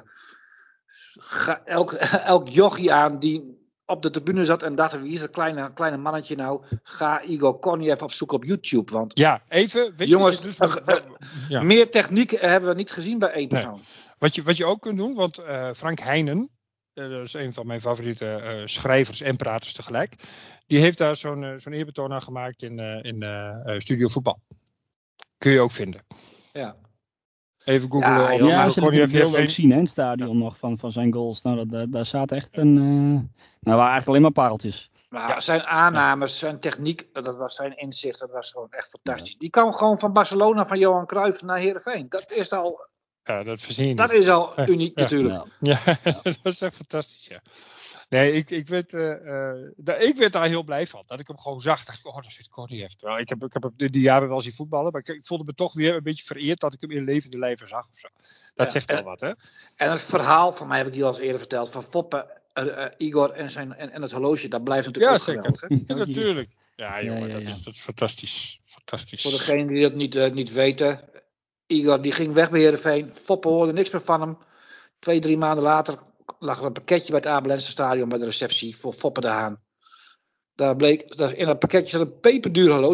elk jochie aan die op de tribune zat en dacht, wie is dat kleine mannetje nou? Ga Igor Korniev opzoeken op YouTube. Want even. Weet jongens, meer techniek hebben we niet gezien bij één persoon. Nee. Wat je ook kunt doen, want Frank Heijnen, dat is een van mijn favoriete schrijvers en praters tegelijk. Die heeft daar zo'n eerbetoon aan gemaakt in Studio Voetbal. Kun je ook vinden. Ja. Even googlen. Als je het beeld ook zien, hè, in het stadion nog van zijn goals. Nou, daar staat echt waren eigenlijk alleen maar pareltjes. Maar zijn aannames, zijn techniek, dat was zijn inzicht, dat was gewoon echt fantastisch. Ja. Die kwam gewoon van Barcelona, van Johan Cruijff naar Heerenveen. Dat is al... Ja, dat verzin je dat is al uniek natuurlijk. Ja, dat is echt fantastisch, ja. Nee, ik werd daar heel blij van. Dat ik hem gewoon zag. Dacht ik, dat zit Korniev. Terwijl ik heb die jaren wel zien voetballen. Maar ik voelde me toch weer een beetje vereerd dat ik hem in levende lijven zag. Of zo. Dat zegt wel wat, hè. En het verhaal, van mij heb ik hier al eens eerder verteld, van Foppe, Igor en het horloge. Dat blijft natuurlijk ook geweldig. Ja, natuurlijk. Ja, jongen, dat is fantastisch. Fantastisch. Voor degenen die dat niet weten. Igor die ging weg bij Heerenveen. Foppe hoorde niks meer van hem. 2-3 maanden later lag er een pakketje bij het Abelense stadion bij de receptie voor Foppe de Haan. Daar bleek, in dat pakketje zat een peperduur horloge.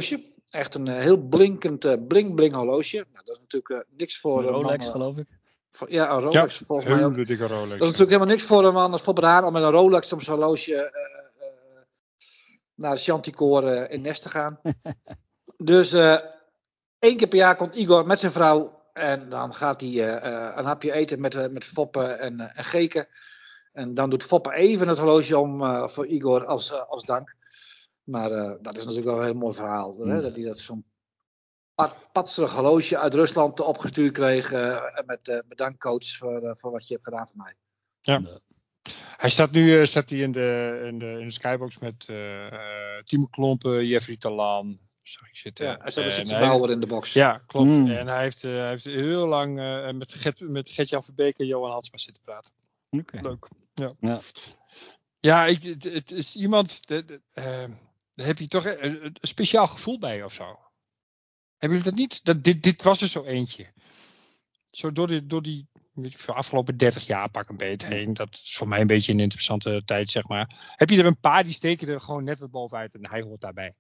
Echt een heel blinkend bling horloge. Nou, dat is natuurlijk niks voor een Rolex, man, geloof ik. Ja, een Rolex volgens mij ook. Dikke Rolex. Dat is natuurlijk helemaal niks voor een man als Foppe de Haan om met een Rolex om zijn horloge naar de Chanticoor in Nes te gaan. Dus 1 keer per jaar komt Igor met zijn vrouw en dan gaat hij een hapje eten met Foppe en Geke. En dan doet Foppe even het horloge om voor Igor als dank. Maar dat is natuurlijk wel een heel mooi verhaal. Hè? Dat hij dat zo'n patserig horloge uit Rusland opgestuurd kreeg. Met bedankcoach voor wat je hebt gedaan voor mij. Ja. Hij staat nu in de skybox met Timo Klompen, Jeffrey Talan. Zag ik zitten. Ja, hij zit zijn bouwer in de box. Ja, klopt. En hij heeft heel lang met Gert-Jan Verbeek en Johan Hansma zitten praten. Okay. Leuk. Ja, het is iemand, daar heb je toch een speciaal gevoel bij of zo. Hebben jullie dat niet? Dit was er zo eentje. Zo door die weet ik veel, afgelopen 30 jaar pak een beet heen. Dat is voor mij een beetje een interessante tijd, zeg maar. Heb je er een paar die steken er gewoon net wat bovenuit en hij hoort daarbij.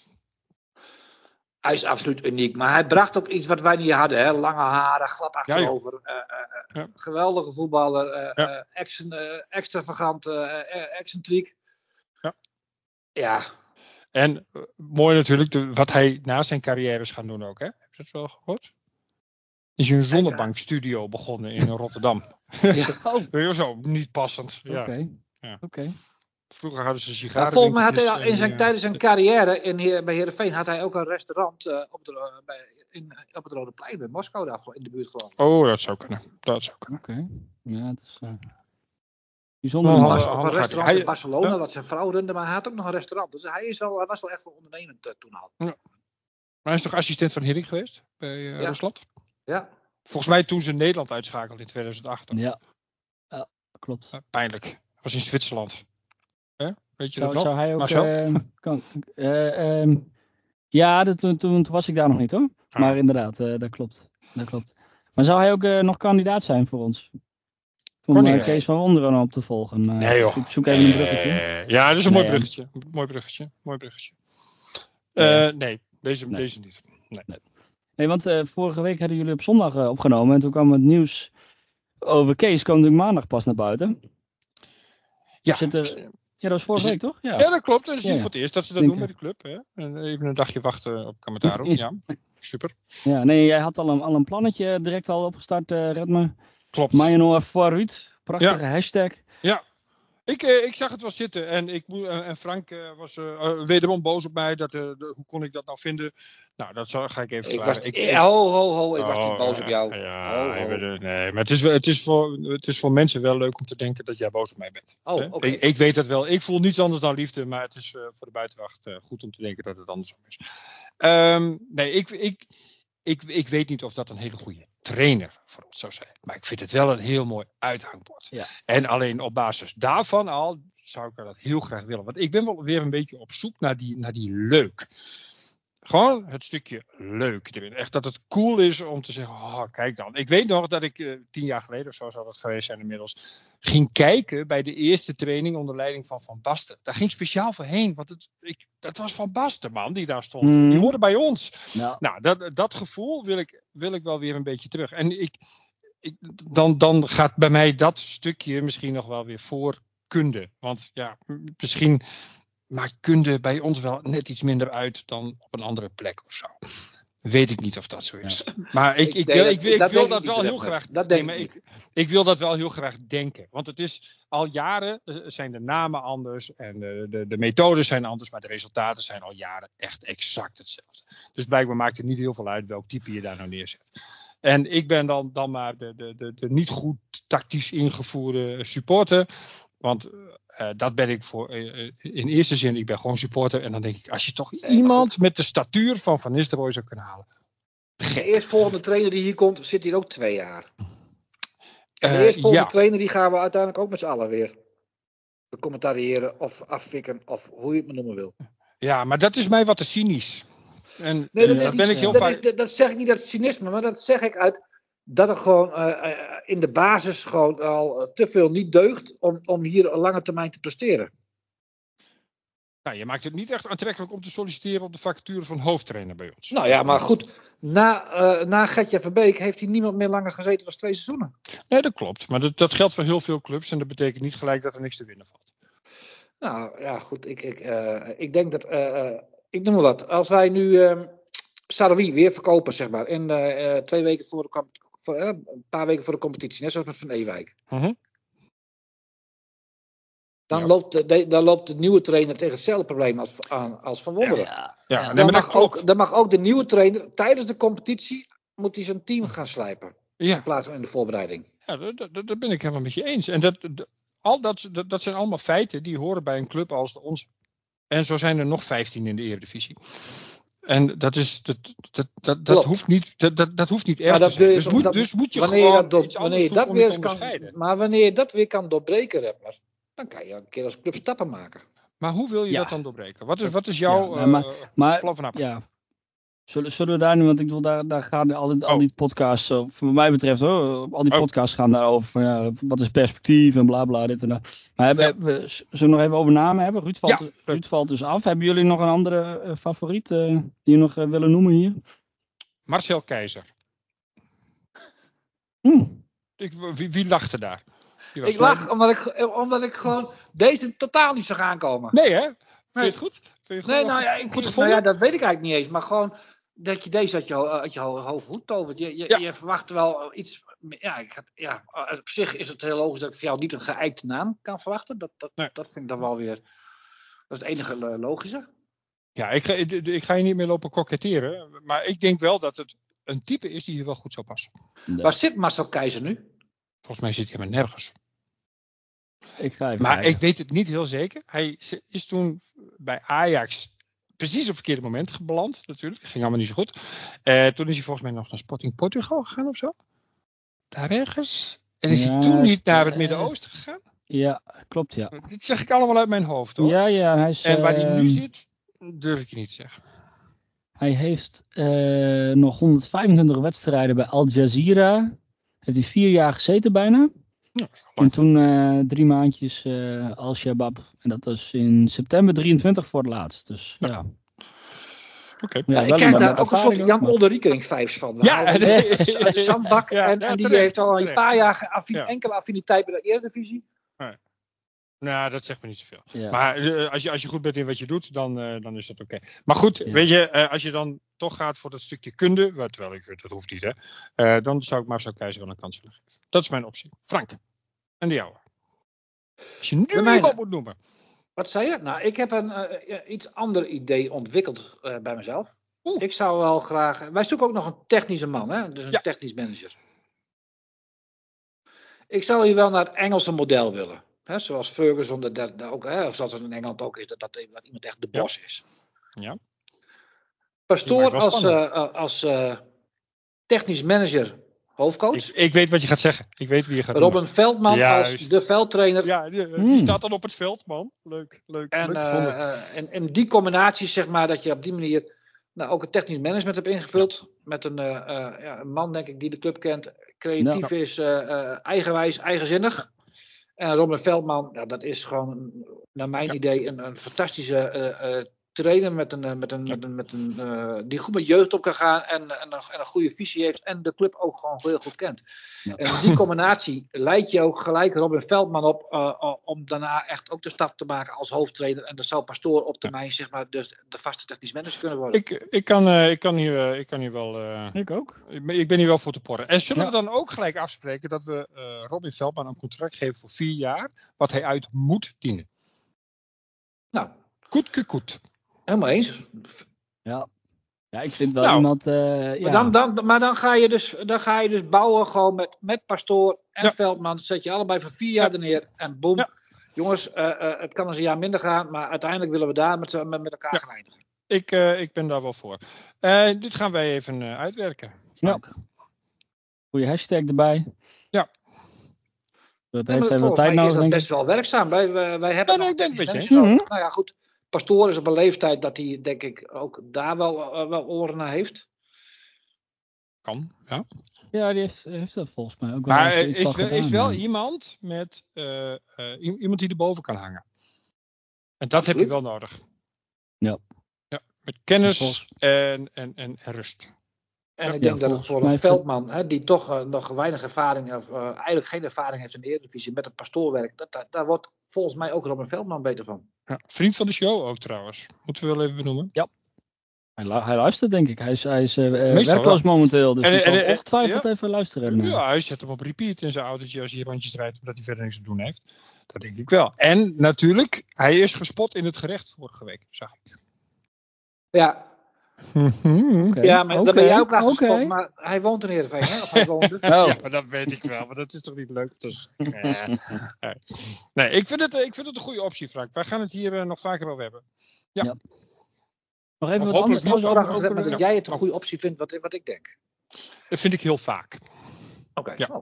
Hij is absoluut uniek, maar hij bracht ook iets wat wij niet hadden. Hè? Lange haren, glad achterover. Geweldige voetballer. Extravagant, excentriek. Ja. En mooi natuurlijk, wat hij na zijn carrière is gaan doen ook. Hè? Heb je dat wel gehoord? Is een zonnebankstudio begonnen in Rotterdam. Ja, zo, niet passend. Oké. Vroeger hadden ze sigaren. Volgens mij had hij tijdens zijn carrière bij Heerenveen had hij ook een restaurant op het Rode Plein in Moskou in de buurt geloof ik. Oh, dat zou kunnen. Oké. Ja, het is bijzonder. Een restaurant in Barcelona dat zijn vrouw runde, maar hij had ook nog een restaurant. Dus hij was wel echt wel ondernemend toen al. Ja. Maar hij is toch assistent van Hiddink geweest bij Rusland? Ja. Volgens mij toen ze Nederland uitschakelde in 2008. Ja, klopt. Pijnlijk. Was in Zwitserland. Weet je zou hij ook... toen was ik daar nog niet hoor. Maar inderdaad, dat klopt. Maar zou hij ook nog kandidaat zijn voor ons? Om Kees van Wonderen op te volgen. Nee joh. Ik zoek even een bruggetje. Ja, dat is een mooi bruggetje. Mooi bruggetje. Nee, deze niet. Nee, want vorige week hadden jullie op zondag opgenomen. En toen kwam het nieuws over Kees. Kwam natuurlijk maandag pas naar buiten. Ja. Ja, dat was vorige week, toch? Ja, dat klopt. En het is niet voor het eerst dat ze dat doen met de club. Hè? En even een dagje wachten op Kamataru. Ja, super. Ja, nee, jij had al een plannetje direct al opgestart, Redme. Klopt. Mayenoor vooruit. Prachtige hashtag. Ja. Ik zag het wel zitten. En Frank was wederom boos op mij. Hoe kon ik dat nou vinden? Nou, dat ga ik even verklaren. Ik was niet boos op jou. Nee, maar het is voor mensen wel leuk om te denken dat jij boos op mij bent. Okay. Ik weet dat wel. Ik voel niets anders dan liefde. Maar het is voor de buitenwacht goed om te denken dat het andersom is. Ik weet niet of dat een hele goede trainer voor ons zou zijn. Maar ik vind het wel een heel mooi uithangbord. Ja. En alleen op basis daarvan al zou ik dat heel graag willen. Want ik ben wel weer een beetje op zoek naar die leuk. Gewoon het stukje leuk erin. Echt dat het cool is om te zeggen, kijk dan. Ik weet nog dat ik 10 jaar geleden, of zo zou dat geweest zijn inmiddels, ging kijken bij de eerste training onder leiding van Van Basten. Daar ging ik speciaal voor heen, want dat was Van Basten, man, die daar stond. Die hoorde bij ons. Ja. Nou, dat gevoel wil ik wel weer een beetje terug. En dan gaat bij mij dat stukje misschien nog wel weer voor kunde. Want ja, misschien maakt kunde bij ons wel net iets minder uit dan op een andere plek of zo. Weet ik niet of dat zo is. Ja. Maar ik wil dat wel heel graag. Ik wil dat wel heel graag denken. Want het is al jaren zijn de namen anders en de methodes zijn anders, maar de resultaten zijn al jaren echt exact hetzelfde. Dus blijkbaar maakt het niet heel veel uit welk type je daar nou neerzet. En ik ben dan maar de niet goed tactisch ingevoerde supporter. Want dat ben ik voor in eerste zin. Ik ben gewoon supporter. En dan denk ik, als je toch iemand met de statuur van Van Nistelrooy zou kunnen halen. De eerstvolgende trainer die hier komt, zit hier ook 2 jaar. De eerstvolgende trainer die gaan we uiteindelijk ook met z'n allen weer becommentariëren of afvikken of hoe je het maar noemen wil. Ja, maar dat is mij wat te cynisch. En dat zeg ik niet uit cynisme, maar dat zeg ik uit dat er gewoon in de basis gewoon al te veel niet deugt om hier een lange termijn te presteren. Nou, je maakt het niet echt aantrekkelijk om te solliciteren op de vacature van hoofdtrainer bij ons. Nou ja, maar goed. Na Gertje Verbeek heeft hij niemand meer langer gezeten dan 2 seizoenen. Nee, dat klopt. Maar dat geldt voor heel veel clubs. En dat betekent niet gelijk dat er niks te winnen valt. Nou ja, goed. Ik denk dat... ik noem maar wat. Als wij nu Saroui weer verkopen, zeg maar. In 2 weken een paar weken voor de competitie. Net zoals met Van Ewijk. Dan loopt de nieuwe trainer tegen hetzelfde probleem als Van Wonderen. Dan mag ook de nieuwe trainer tijdens de competitie moet hij zijn team gaan slijpen. In plaats van in de voorbereiding. Ja, dat ben ik helemaal met je eens. En dat zijn allemaal feiten die horen bij een club als de onze. En zo zijn er nog 15 in de Eredivisie. En dat hoeft niet erg te zijn. Dus moet je gewoon iets anders zoeken om te onderscheiden. Maar wanneer je dat weer kan doorbreken, Repmer, dan kan je een keer als club stappen maken. Maar hoe wil je dat dan doorbreken? Wat is jouw plan van aanpak? Ja. Zullen we daar nu, want ik bedoel, daar gaan al die podcasts, voor mij betreft hoor, al die podcasts gaan daarover van wat is perspectief en bla bla dit en dat. Maar zullen we nog even over namen hebben? Ruud valt dus af. Hebben jullie nog een andere favoriet die je nog willen noemen hier? Marcel Keizer. Wie lachte daar? Ik lach omdat ik gewoon deze totaal niet zag aankomen. Nee hè? Vind je het goed? Goed gevonden? Dat weet ik eigenlijk niet eens. Maar gewoon dat je deze uit je hoofd goed tovert. Je verwacht wel iets. Op zich is het heel logisch dat ik voor jou niet een geëikte naam kan verwachten. Dat vind ik dan wel weer. Dat is het enige logische. Ja, ik ga je niet meer lopen koketteren. Maar ik denk wel dat het een type is die hier wel goed zou passen. Nee. Waar zit Marcel Keizer nu? Volgens mij zit hij maar nergens. Maar kijken. Ik weet het niet heel zeker. Hij is toen bij Ajax precies op het verkeerde moment beland, natuurlijk. Ging allemaal niet zo goed. Toen is hij volgens mij nog naar Sporting Portugal gegaan of zo. Daar ergens. En is hij toen niet naar het Midden-Oosten gegaan? Ja, klopt ja. Dit zeg ik allemaal uit mijn hoofd hoor. Ja, hij is, en waar hij nu zit, durf ik je niet te zeggen. Hij heeft nog 125 wedstrijden bij Al Jazeera. Heeft hij 4 jaar gezeten bijna. Ja, en toen 3 maandjes Al-Shabaab. En dat was in september 23 voor het laatst. Dus ja. Oké. Ja, ik krijg daar ook een soort Jan Olderiekerink vibes van. Zandbak. En die heeft al een paar jaar enkele affiniteit bij de Eredivisie. Nou, dat zegt me niet zoveel. Ja. Maar als je goed bent in wat je doet, dan is dat oké. Maar goed, weet je, als je dan toch gaat voor dat stukje kunde, terwijl ik weet, dat hoeft niet hè, dan zou ik Marcel Keizer wel een kans willen geven. Dat is mijn optie. Frank, en de jouwe? Als je nu iemand moet noemen. Wat zei je? Nou, ik heb een iets ander idee ontwikkeld bij mezelf. Ik zou wel graag... Wij zoeken ook nog een technische man, hè? Dus een technisch manager. Ik zou hier wel naar het Engelse model willen. He, zoals Ferguson, ook, of dat het in Engeland ook is, dat iemand echt de bos is. Ja. Pastoor als technisch manager, hoofdcoach. Ik weet wat je gaat zeggen. Ik weet wie je gaat Robin Veldman als de veldtrainer. Ja, die staat dan op het veld, man. Leuk. En die combinatie, zeg maar, dat je op die manier ook het technisch management hebt ingevuld. Met een man, denk ik, die de club kent. Creatief is, eigenwijs, eigenzinnig. En Robin Veldman, dat is gewoon, naar mijn idee, een fantastische trainer die goed met jeugd op kan gaan en een goede visie heeft en de club ook gewoon heel goed kent. Ja. En die combinatie leidt je ook gelijk Robin Veldman op om daarna echt ook de stap te maken als hoofdtrainer. En dat zou Pastoor op termijn, zeg maar, dus de vaste technisch manager kunnen worden. Ik kan hier wel... ik ook. Ik ben hier wel voor te porren. En zullen we dan ook gelijk afspreken dat we Robin Veldman een contract geven voor 4 jaar, wat hij uit moet dienen? Nou. Goed. Helemaal eens. Ja, ik vind wel iemand... Maar dan ga je dus bouwen gewoon met Pastoor en Veldman. Zet je allebei voor 4 jaar neer en boem. Ja. Jongens, het kan eens een jaar minder gaan, maar uiteindelijk willen we daar met elkaar gaan eindigen. Ik ben daar wel voor. Dit gaan wij even uitwerken. Ja. Goeie hashtag erbij. Ja. Dat heeft even wat tijd nodig. Is dat best wel werkzaam. Wij hebben ik denk een beetje. Nou ja, goed. Pastoor is op een leeftijd dat hij, denk ik, ook daar wel oren naar heeft. Kan, ja. Ja, die heeft dat volgens mij ook wel. Maar is wel iemand met iemand die erboven kan hangen. En dat heb je wel nodig. Met kennis en rust. En ik denk dat het voor een Veldman, die toch nog weinig ervaring, of eigenlijk geen ervaring heeft in de Eredivisie met het pastoorwerk, daar wordt volgens mij ook Robin Veldman beter van. Ja, vriend van de show ook trouwens. Moeten we wel even benoemen. Ja. Hij luistert denk ik. Hij is werkloos momenteel. Dus hij zal ongetwijfeld even luisteren. Ja, hij zet hem op repeat in zijn autootje als hij rondjes rijdt, omdat hij verder niks te doen heeft. Dat denk ik wel. En natuurlijk, hij is gespot in het gerecht vorige week, zag ik. Ja. Okay. Ja, maar dan ben jij ook laatst gespot, maar hij woont in Heerenveen, hè? Of hij woonde. Ja, maar dat weet ik wel, maar dat is toch niet leuk? Dus, nee, ik vind het een goede optie, Frank. Wij gaan het hier nog vaker over hebben. Ja. Nog even wat anders. Dat jij het een goede optie vindt, wat ik denk. Dat vind ik heel vaak. Oké. Ja.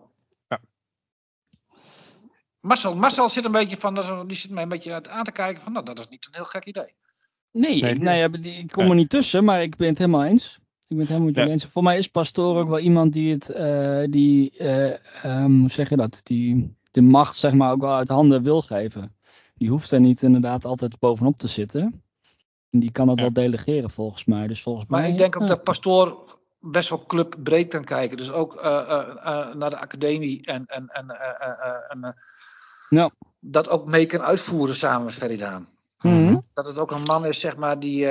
Marcel zit een beetje van, die zit mij een beetje aan te kijken van, dat is niet een heel gek idee. Nee, ik kom er niet tussen, maar ik ben het helemaal eens. Ik ben het helemaal met jullie eens. Voor mij is Pastoor ook wel iemand die hoe zeg je dat? Die de macht zeg maar ook wel uit handen wil geven. Die hoeft er niet inderdaad altijd bovenop te zitten. En die kan dat wel delegeren volgens mij. Dus maar ik denk ook dat Pastoor best wel clubbreed kan kijken. Dus ook naar de academie en dat ook mee kan uitvoeren samen met Ferry Daan. Mm-hmm. Dat het ook een man is, zeg maar, die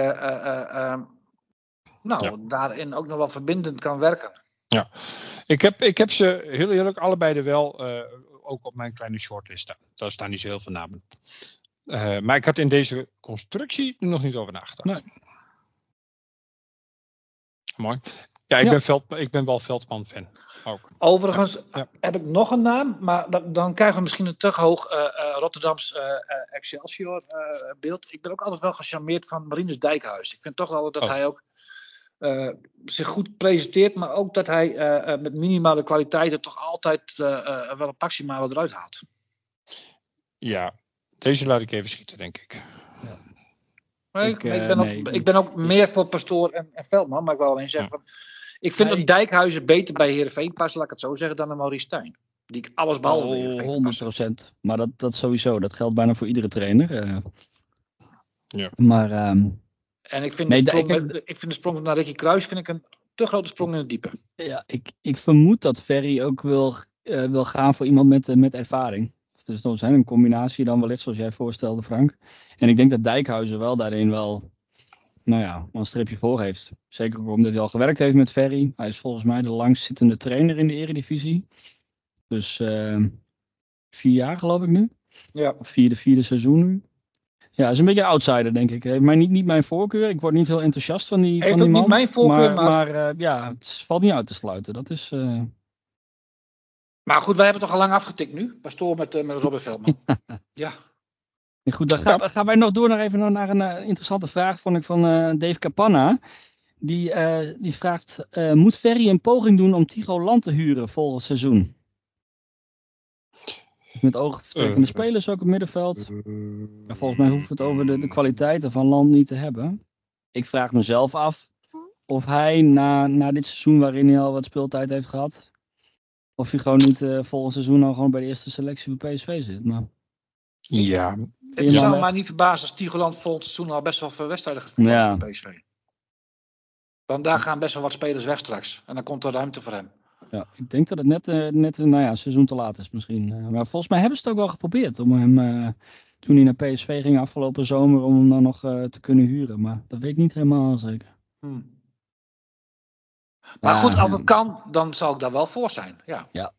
daarin ook nog wel verbindend kan werken. Ja, ik heb ze heel eerlijk allebei er wel ook op mijn kleine shortlist staan. Daar staan niet zo heel veel namen. Maar ik had in deze constructie er nog niet over nagedacht. Nee. Mooi. Ja, ik ben wel Veldman-fan. Ook. Overigens heb ik nog een naam, maar dan krijgen we misschien een te hoog Rotterdams Excelsior beeld. Ik ben ook altijd wel gecharmeerd van Marinus Dijkhuis. Ik vind toch wel dat hij ook zich goed presenteert, maar ook dat hij met minimale kwaliteiten toch altijd wel een maximale eruit haalt. Ja, deze laat ik even schieten, denk ik. Ja. Maar ik ben ook meer voor Pastoor en Veldman, maar ik wil alleen zeggen van, ik vind dat Dijkhuizen beter bij Heerenveen past, laat ik het zo zeggen, dan een Maurice Stijn. Die ik alles behalve bij Heerenveen 100%. Maar dat sowieso. Dat geldt bijna voor iedere trainer. Maar en ik vind de sprong naar Ricky Cruijff vind ik een te grote sprong in het diepe. Ja, ik vermoed dat Ferry ook wil gaan voor iemand met ervaring. Dus dat is een combinatie dan wellicht zoals jij voorstelde, Frank. En ik denk dat Dijkhuizen wel daarin wel een streepje voor heeft. Zeker ook omdat hij al gewerkt heeft met Ferry. Hij is volgens mij de langstzittende trainer in de Eredivisie. Dus 4 jaar geloof ik nu. Ja. Of vierde seizoen nu. Ja, hij is een beetje een outsider, denk ik. Heeft niet mijn voorkeur. Ik word niet heel enthousiast van die man. Heeft ook niet mijn voorkeur, maar het valt niet uit te sluiten. Dat is... Maar goed, wij hebben het toch al lang afgetikt nu. Pastoor met Robin Veldman. Ja. Goed, dan gaan wij nog door naar een interessante vraag vond ik van Dave Capanna. Die vraagt, moet Ferry een poging doen om Tigo Land te huren volgend seizoen? Met oog vertrekkende spelers ook op het middenveld. Volgens mij hoeft het over de kwaliteiten van Land niet te hebben. Ik vraag mezelf af of hij na dit seizoen waarin hij al wat speeltijd heeft gehad, of hij gewoon niet volgend seizoen al gewoon bij de eerste selectie van PSV zit. Maar... Ja. Het zou mij niet verbazen als Tigo Land volgend seizoen al best wel veel wedstrijden gaat voetballen bij PSV. Want daar gaan best wel wat spelers weg straks. En dan komt er ruimte voor hem. Ja, ik denk dat het net een seizoen te laat is misschien. Maar volgens mij hebben ze het ook wel geprobeerd om hem, toen hij naar PSV ging afgelopen zomer, om hem dan nog te kunnen huren. Maar dat weet ik niet helemaal zeker. Maar goed, als het kan, dan zal ik daar wel voor zijn. Ja.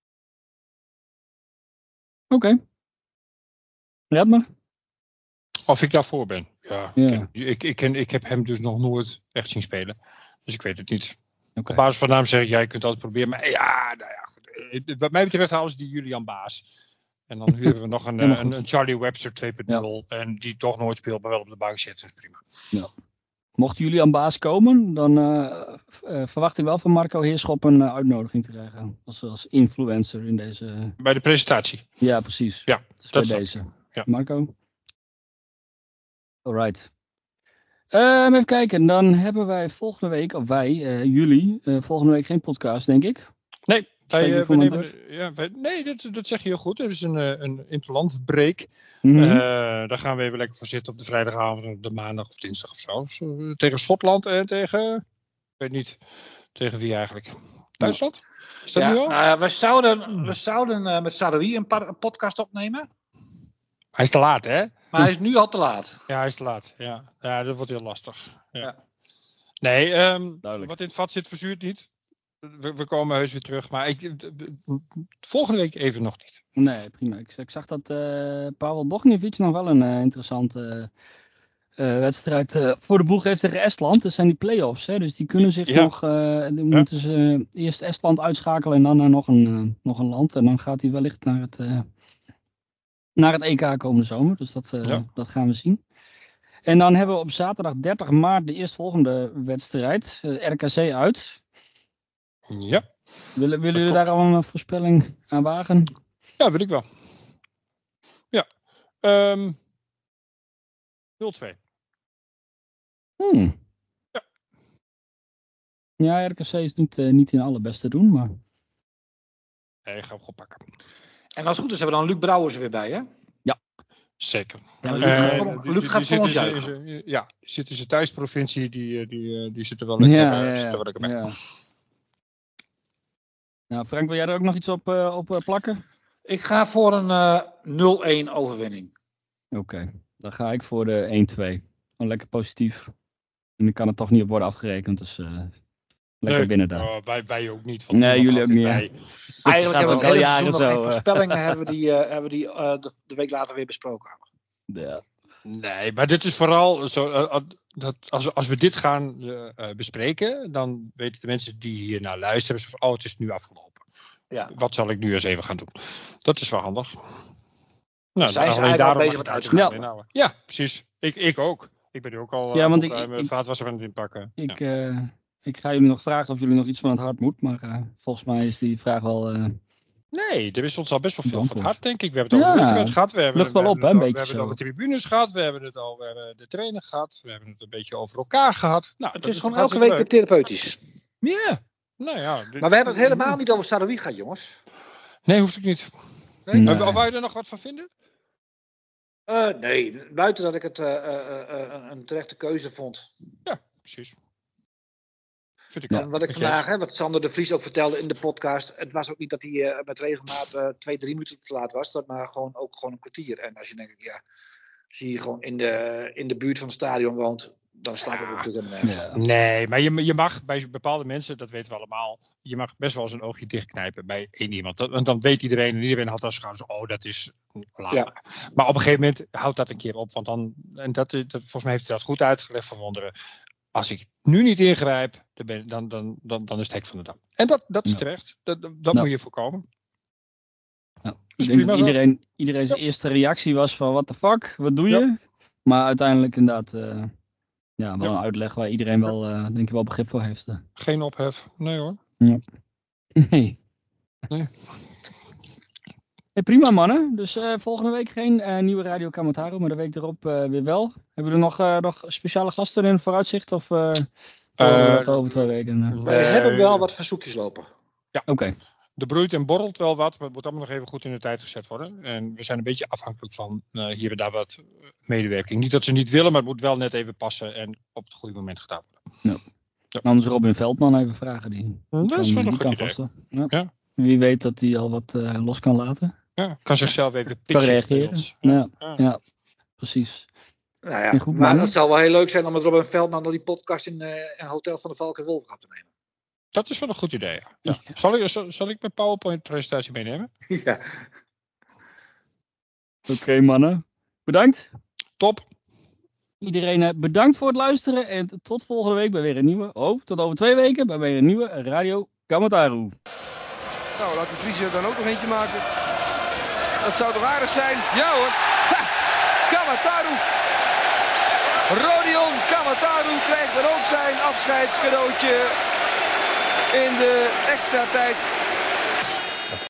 Oké. Red maar. Of ik daarvoor ben. Ja. Ik heb hem dus nog nooit echt zien spelen. Dus ik weet het niet. Okay. Op basis van naam zeg ik, jij kunt altijd proberen. Maar goed. Wat mij betreft houden ze die Julian Baas. En dan huren we nog een Charlie Webster 2.0. Ja. En die toch nooit speelt, maar wel op de bank zit. Dus prima. Ja. Mocht Julian Baas komen, dan verwacht ik wel van Marco Heerschop een uitnodiging te krijgen. Als influencer in deze... Bij de presentatie. Ja, precies. Ja, dus bij deze. Ja. Marco? Alright. Even kijken, dan hebben wij volgende week, jullie, volgende week geen podcast, denk ik. Nee, Nee, dat zeg je heel goed. Er is een interlandbreak. Daar gaan we even lekker voor zitten op de vrijdagavond, de maandag of dinsdag of zo. Tegen Schotland en tegen... Ik weet niet tegen wie eigenlijk. Duitsland? Is dat nu al? Nou ja, we zouden met Saroui een podcast opnemen. Hij is te laat, hè? Maar hij is nu al te laat. Ja, hij is te laat. Ja, dat wordt heel lastig. Ja. Nee, wat in het vat zit verzuurt niet. We komen heus weer terug, maar volgende week even nog niet. Nee, prima. Ik zag dat Pavel Bogniewicz nog wel een interessante wedstrijd voor de boeg heeft tegen Estland. Dat zijn die play-offs, hè? Dus die kunnen zich nog... moeten ze eerst Estland uitschakelen en dan naar nog een land. En dan gaat hij wellicht naar het EK komende zomer. Dus dat gaan we zien. En dan hebben we op zaterdag 30 maart de eerstvolgende wedstrijd. RKC uit. Ja. Willen jullie daar al een voorspelling aan wagen? Ja, wil ik wel. Ja. 0-2. Ja. Ja, RKC is niet in alle best te doen, maar... Nee, ga hem gewoon pakken. En als het goed is, hebben we dan Luc Brouwers er weer bij, hè? Ja, zeker. Ja, Luc gaat voor ons juichen. Ja, die zit in zijn thuisprovincie, die zit er wel lekker bij. Ja. Nou, Frank, wil jij er ook nog iets op plakken? Ik ga voor een 0-1 overwinning. Oké, dan ga ik voor de 1-2. Gewoon lekker positief. En dan kan het toch niet op worden afgerekend, dus lekker winnen daar. Wij ook niet. Nee, jullie ook niet. Eigenlijk hebben we al jaren zo. Geen voorspellingen hebben we die de week later weer besproken. Ja. Nee, maar dit is vooral zo, dat als we dit gaan bespreken, dan weten de mensen die hier naar luisteren, van, het is nu afgelopen. Ja. Wat zal ik nu eens even gaan doen? Dat is wel handig. Nou, zijn ze eigenlijk al bezig met uitgaan? Ja, precies. Ik ook. Ik ben nu ook al mijn vaatwasser aan het inpakken. Ik ga jullie nog vragen of jullie nog iets van het hart moet, maar volgens mij is die vraag wel... Nee, er is ons al best wel veel van het hart, denk ik. We hebben het over de wedstrijd gehad. We hebben het over de tribunes gehad. We hebben de trainer gehad. We hebben het een beetje over elkaar gehad. Nou, het is gewoon elke week therapeutisch. Ja. Nou ja. Maar we hebben het helemaal niet over Saroui gehad, jongens. Nee, hoeft ik niet. Nee. Wou je er nog wat van vinden? Nee, buiten dat ik het een terechte keuze vond. Ja, precies. Wat ik vandaag, wat Sander de Vries ook vertelde in de podcast. Het was ook niet dat hij met regelmaat 2-3 minuten te laat was. Maar gewoon een kwartier. En als je denk ik, als je hier gewoon in de buurt van het stadion woont, dan slaat het natuurlijk helemaal nergens. Ja. Nee, maar je mag bij bepaalde mensen, dat weten we allemaal, je mag best wel eens een oogje dichtknijpen bij één iemand. Want dan weet iedereen, en iedereen had als schouders, dat is laat. Ja. Maar op een gegeven moment houdt dat een keer op. Want dan, en dat volgens mij heeft hij dat goed uitgelegd van Wonderen. Als ik nu niet ingrijp, dan is het hek van de dam. En dat is terecht. Dat moet je voorkomen. Ja. Dus ik denk dat iedereen zijn eerste reactie was van what the fuck, wat doe je? Ja. Maar uiteindelijk inderdaad wel een uitleg waar iedereen wel, denk ik wel begrip voor heeft. Geen ophef, nee hoor. Ja. Nee. Hey, prima mannen, dus volgende week geen nieuwe Radio Kamataru, maar de week erop weer wel. Hebben we nog speciale gasten in vooruitzicht of over 2 weken? We hebben wel wat verzoekjes lopen. Ja, oké. Er broeit en borrelt wel wat, maar het moet allemaal nog even goed in de tijd gezet worden. En we zijn een beetje afhankelijk van hier en daar wat medewerking. Niet dat ze niet willen, maar het moet wel net even passen en op het goede moment gedaan worden. Ja. Anders Robin Veldman even vragen. Dat is wel een goed idee. Ja. Wie weet dat hij al wat los kan laten. Ja, kan zichzelf even pitchen. Kan reageren. Ja, precies. Nou ja, goed, maar het zal wel heel leuk zijn om met Robin Veldman door die podcast in een hotel van de Valk en Wolf te nemen. Dat is wel een goed idee, ja. Zal ik mijn PowerPoint-presentatie meenemen? Ja. Oké, mannen. Bedankt. Top. Iedereen bedankt voor het luisteren. En tot volgende week bij weer een nieuwe... tot over 2 weken bij weer een nieuwe Radio Kamataru. Nou, laat de Vries er dan ook nog eentje maken. Dat zou toch aardig zijn? Ja hoor. Ha! Kamataru. Rodion Kamataru krijgt dan ook zijn afscheidscadeautje in de extra tijd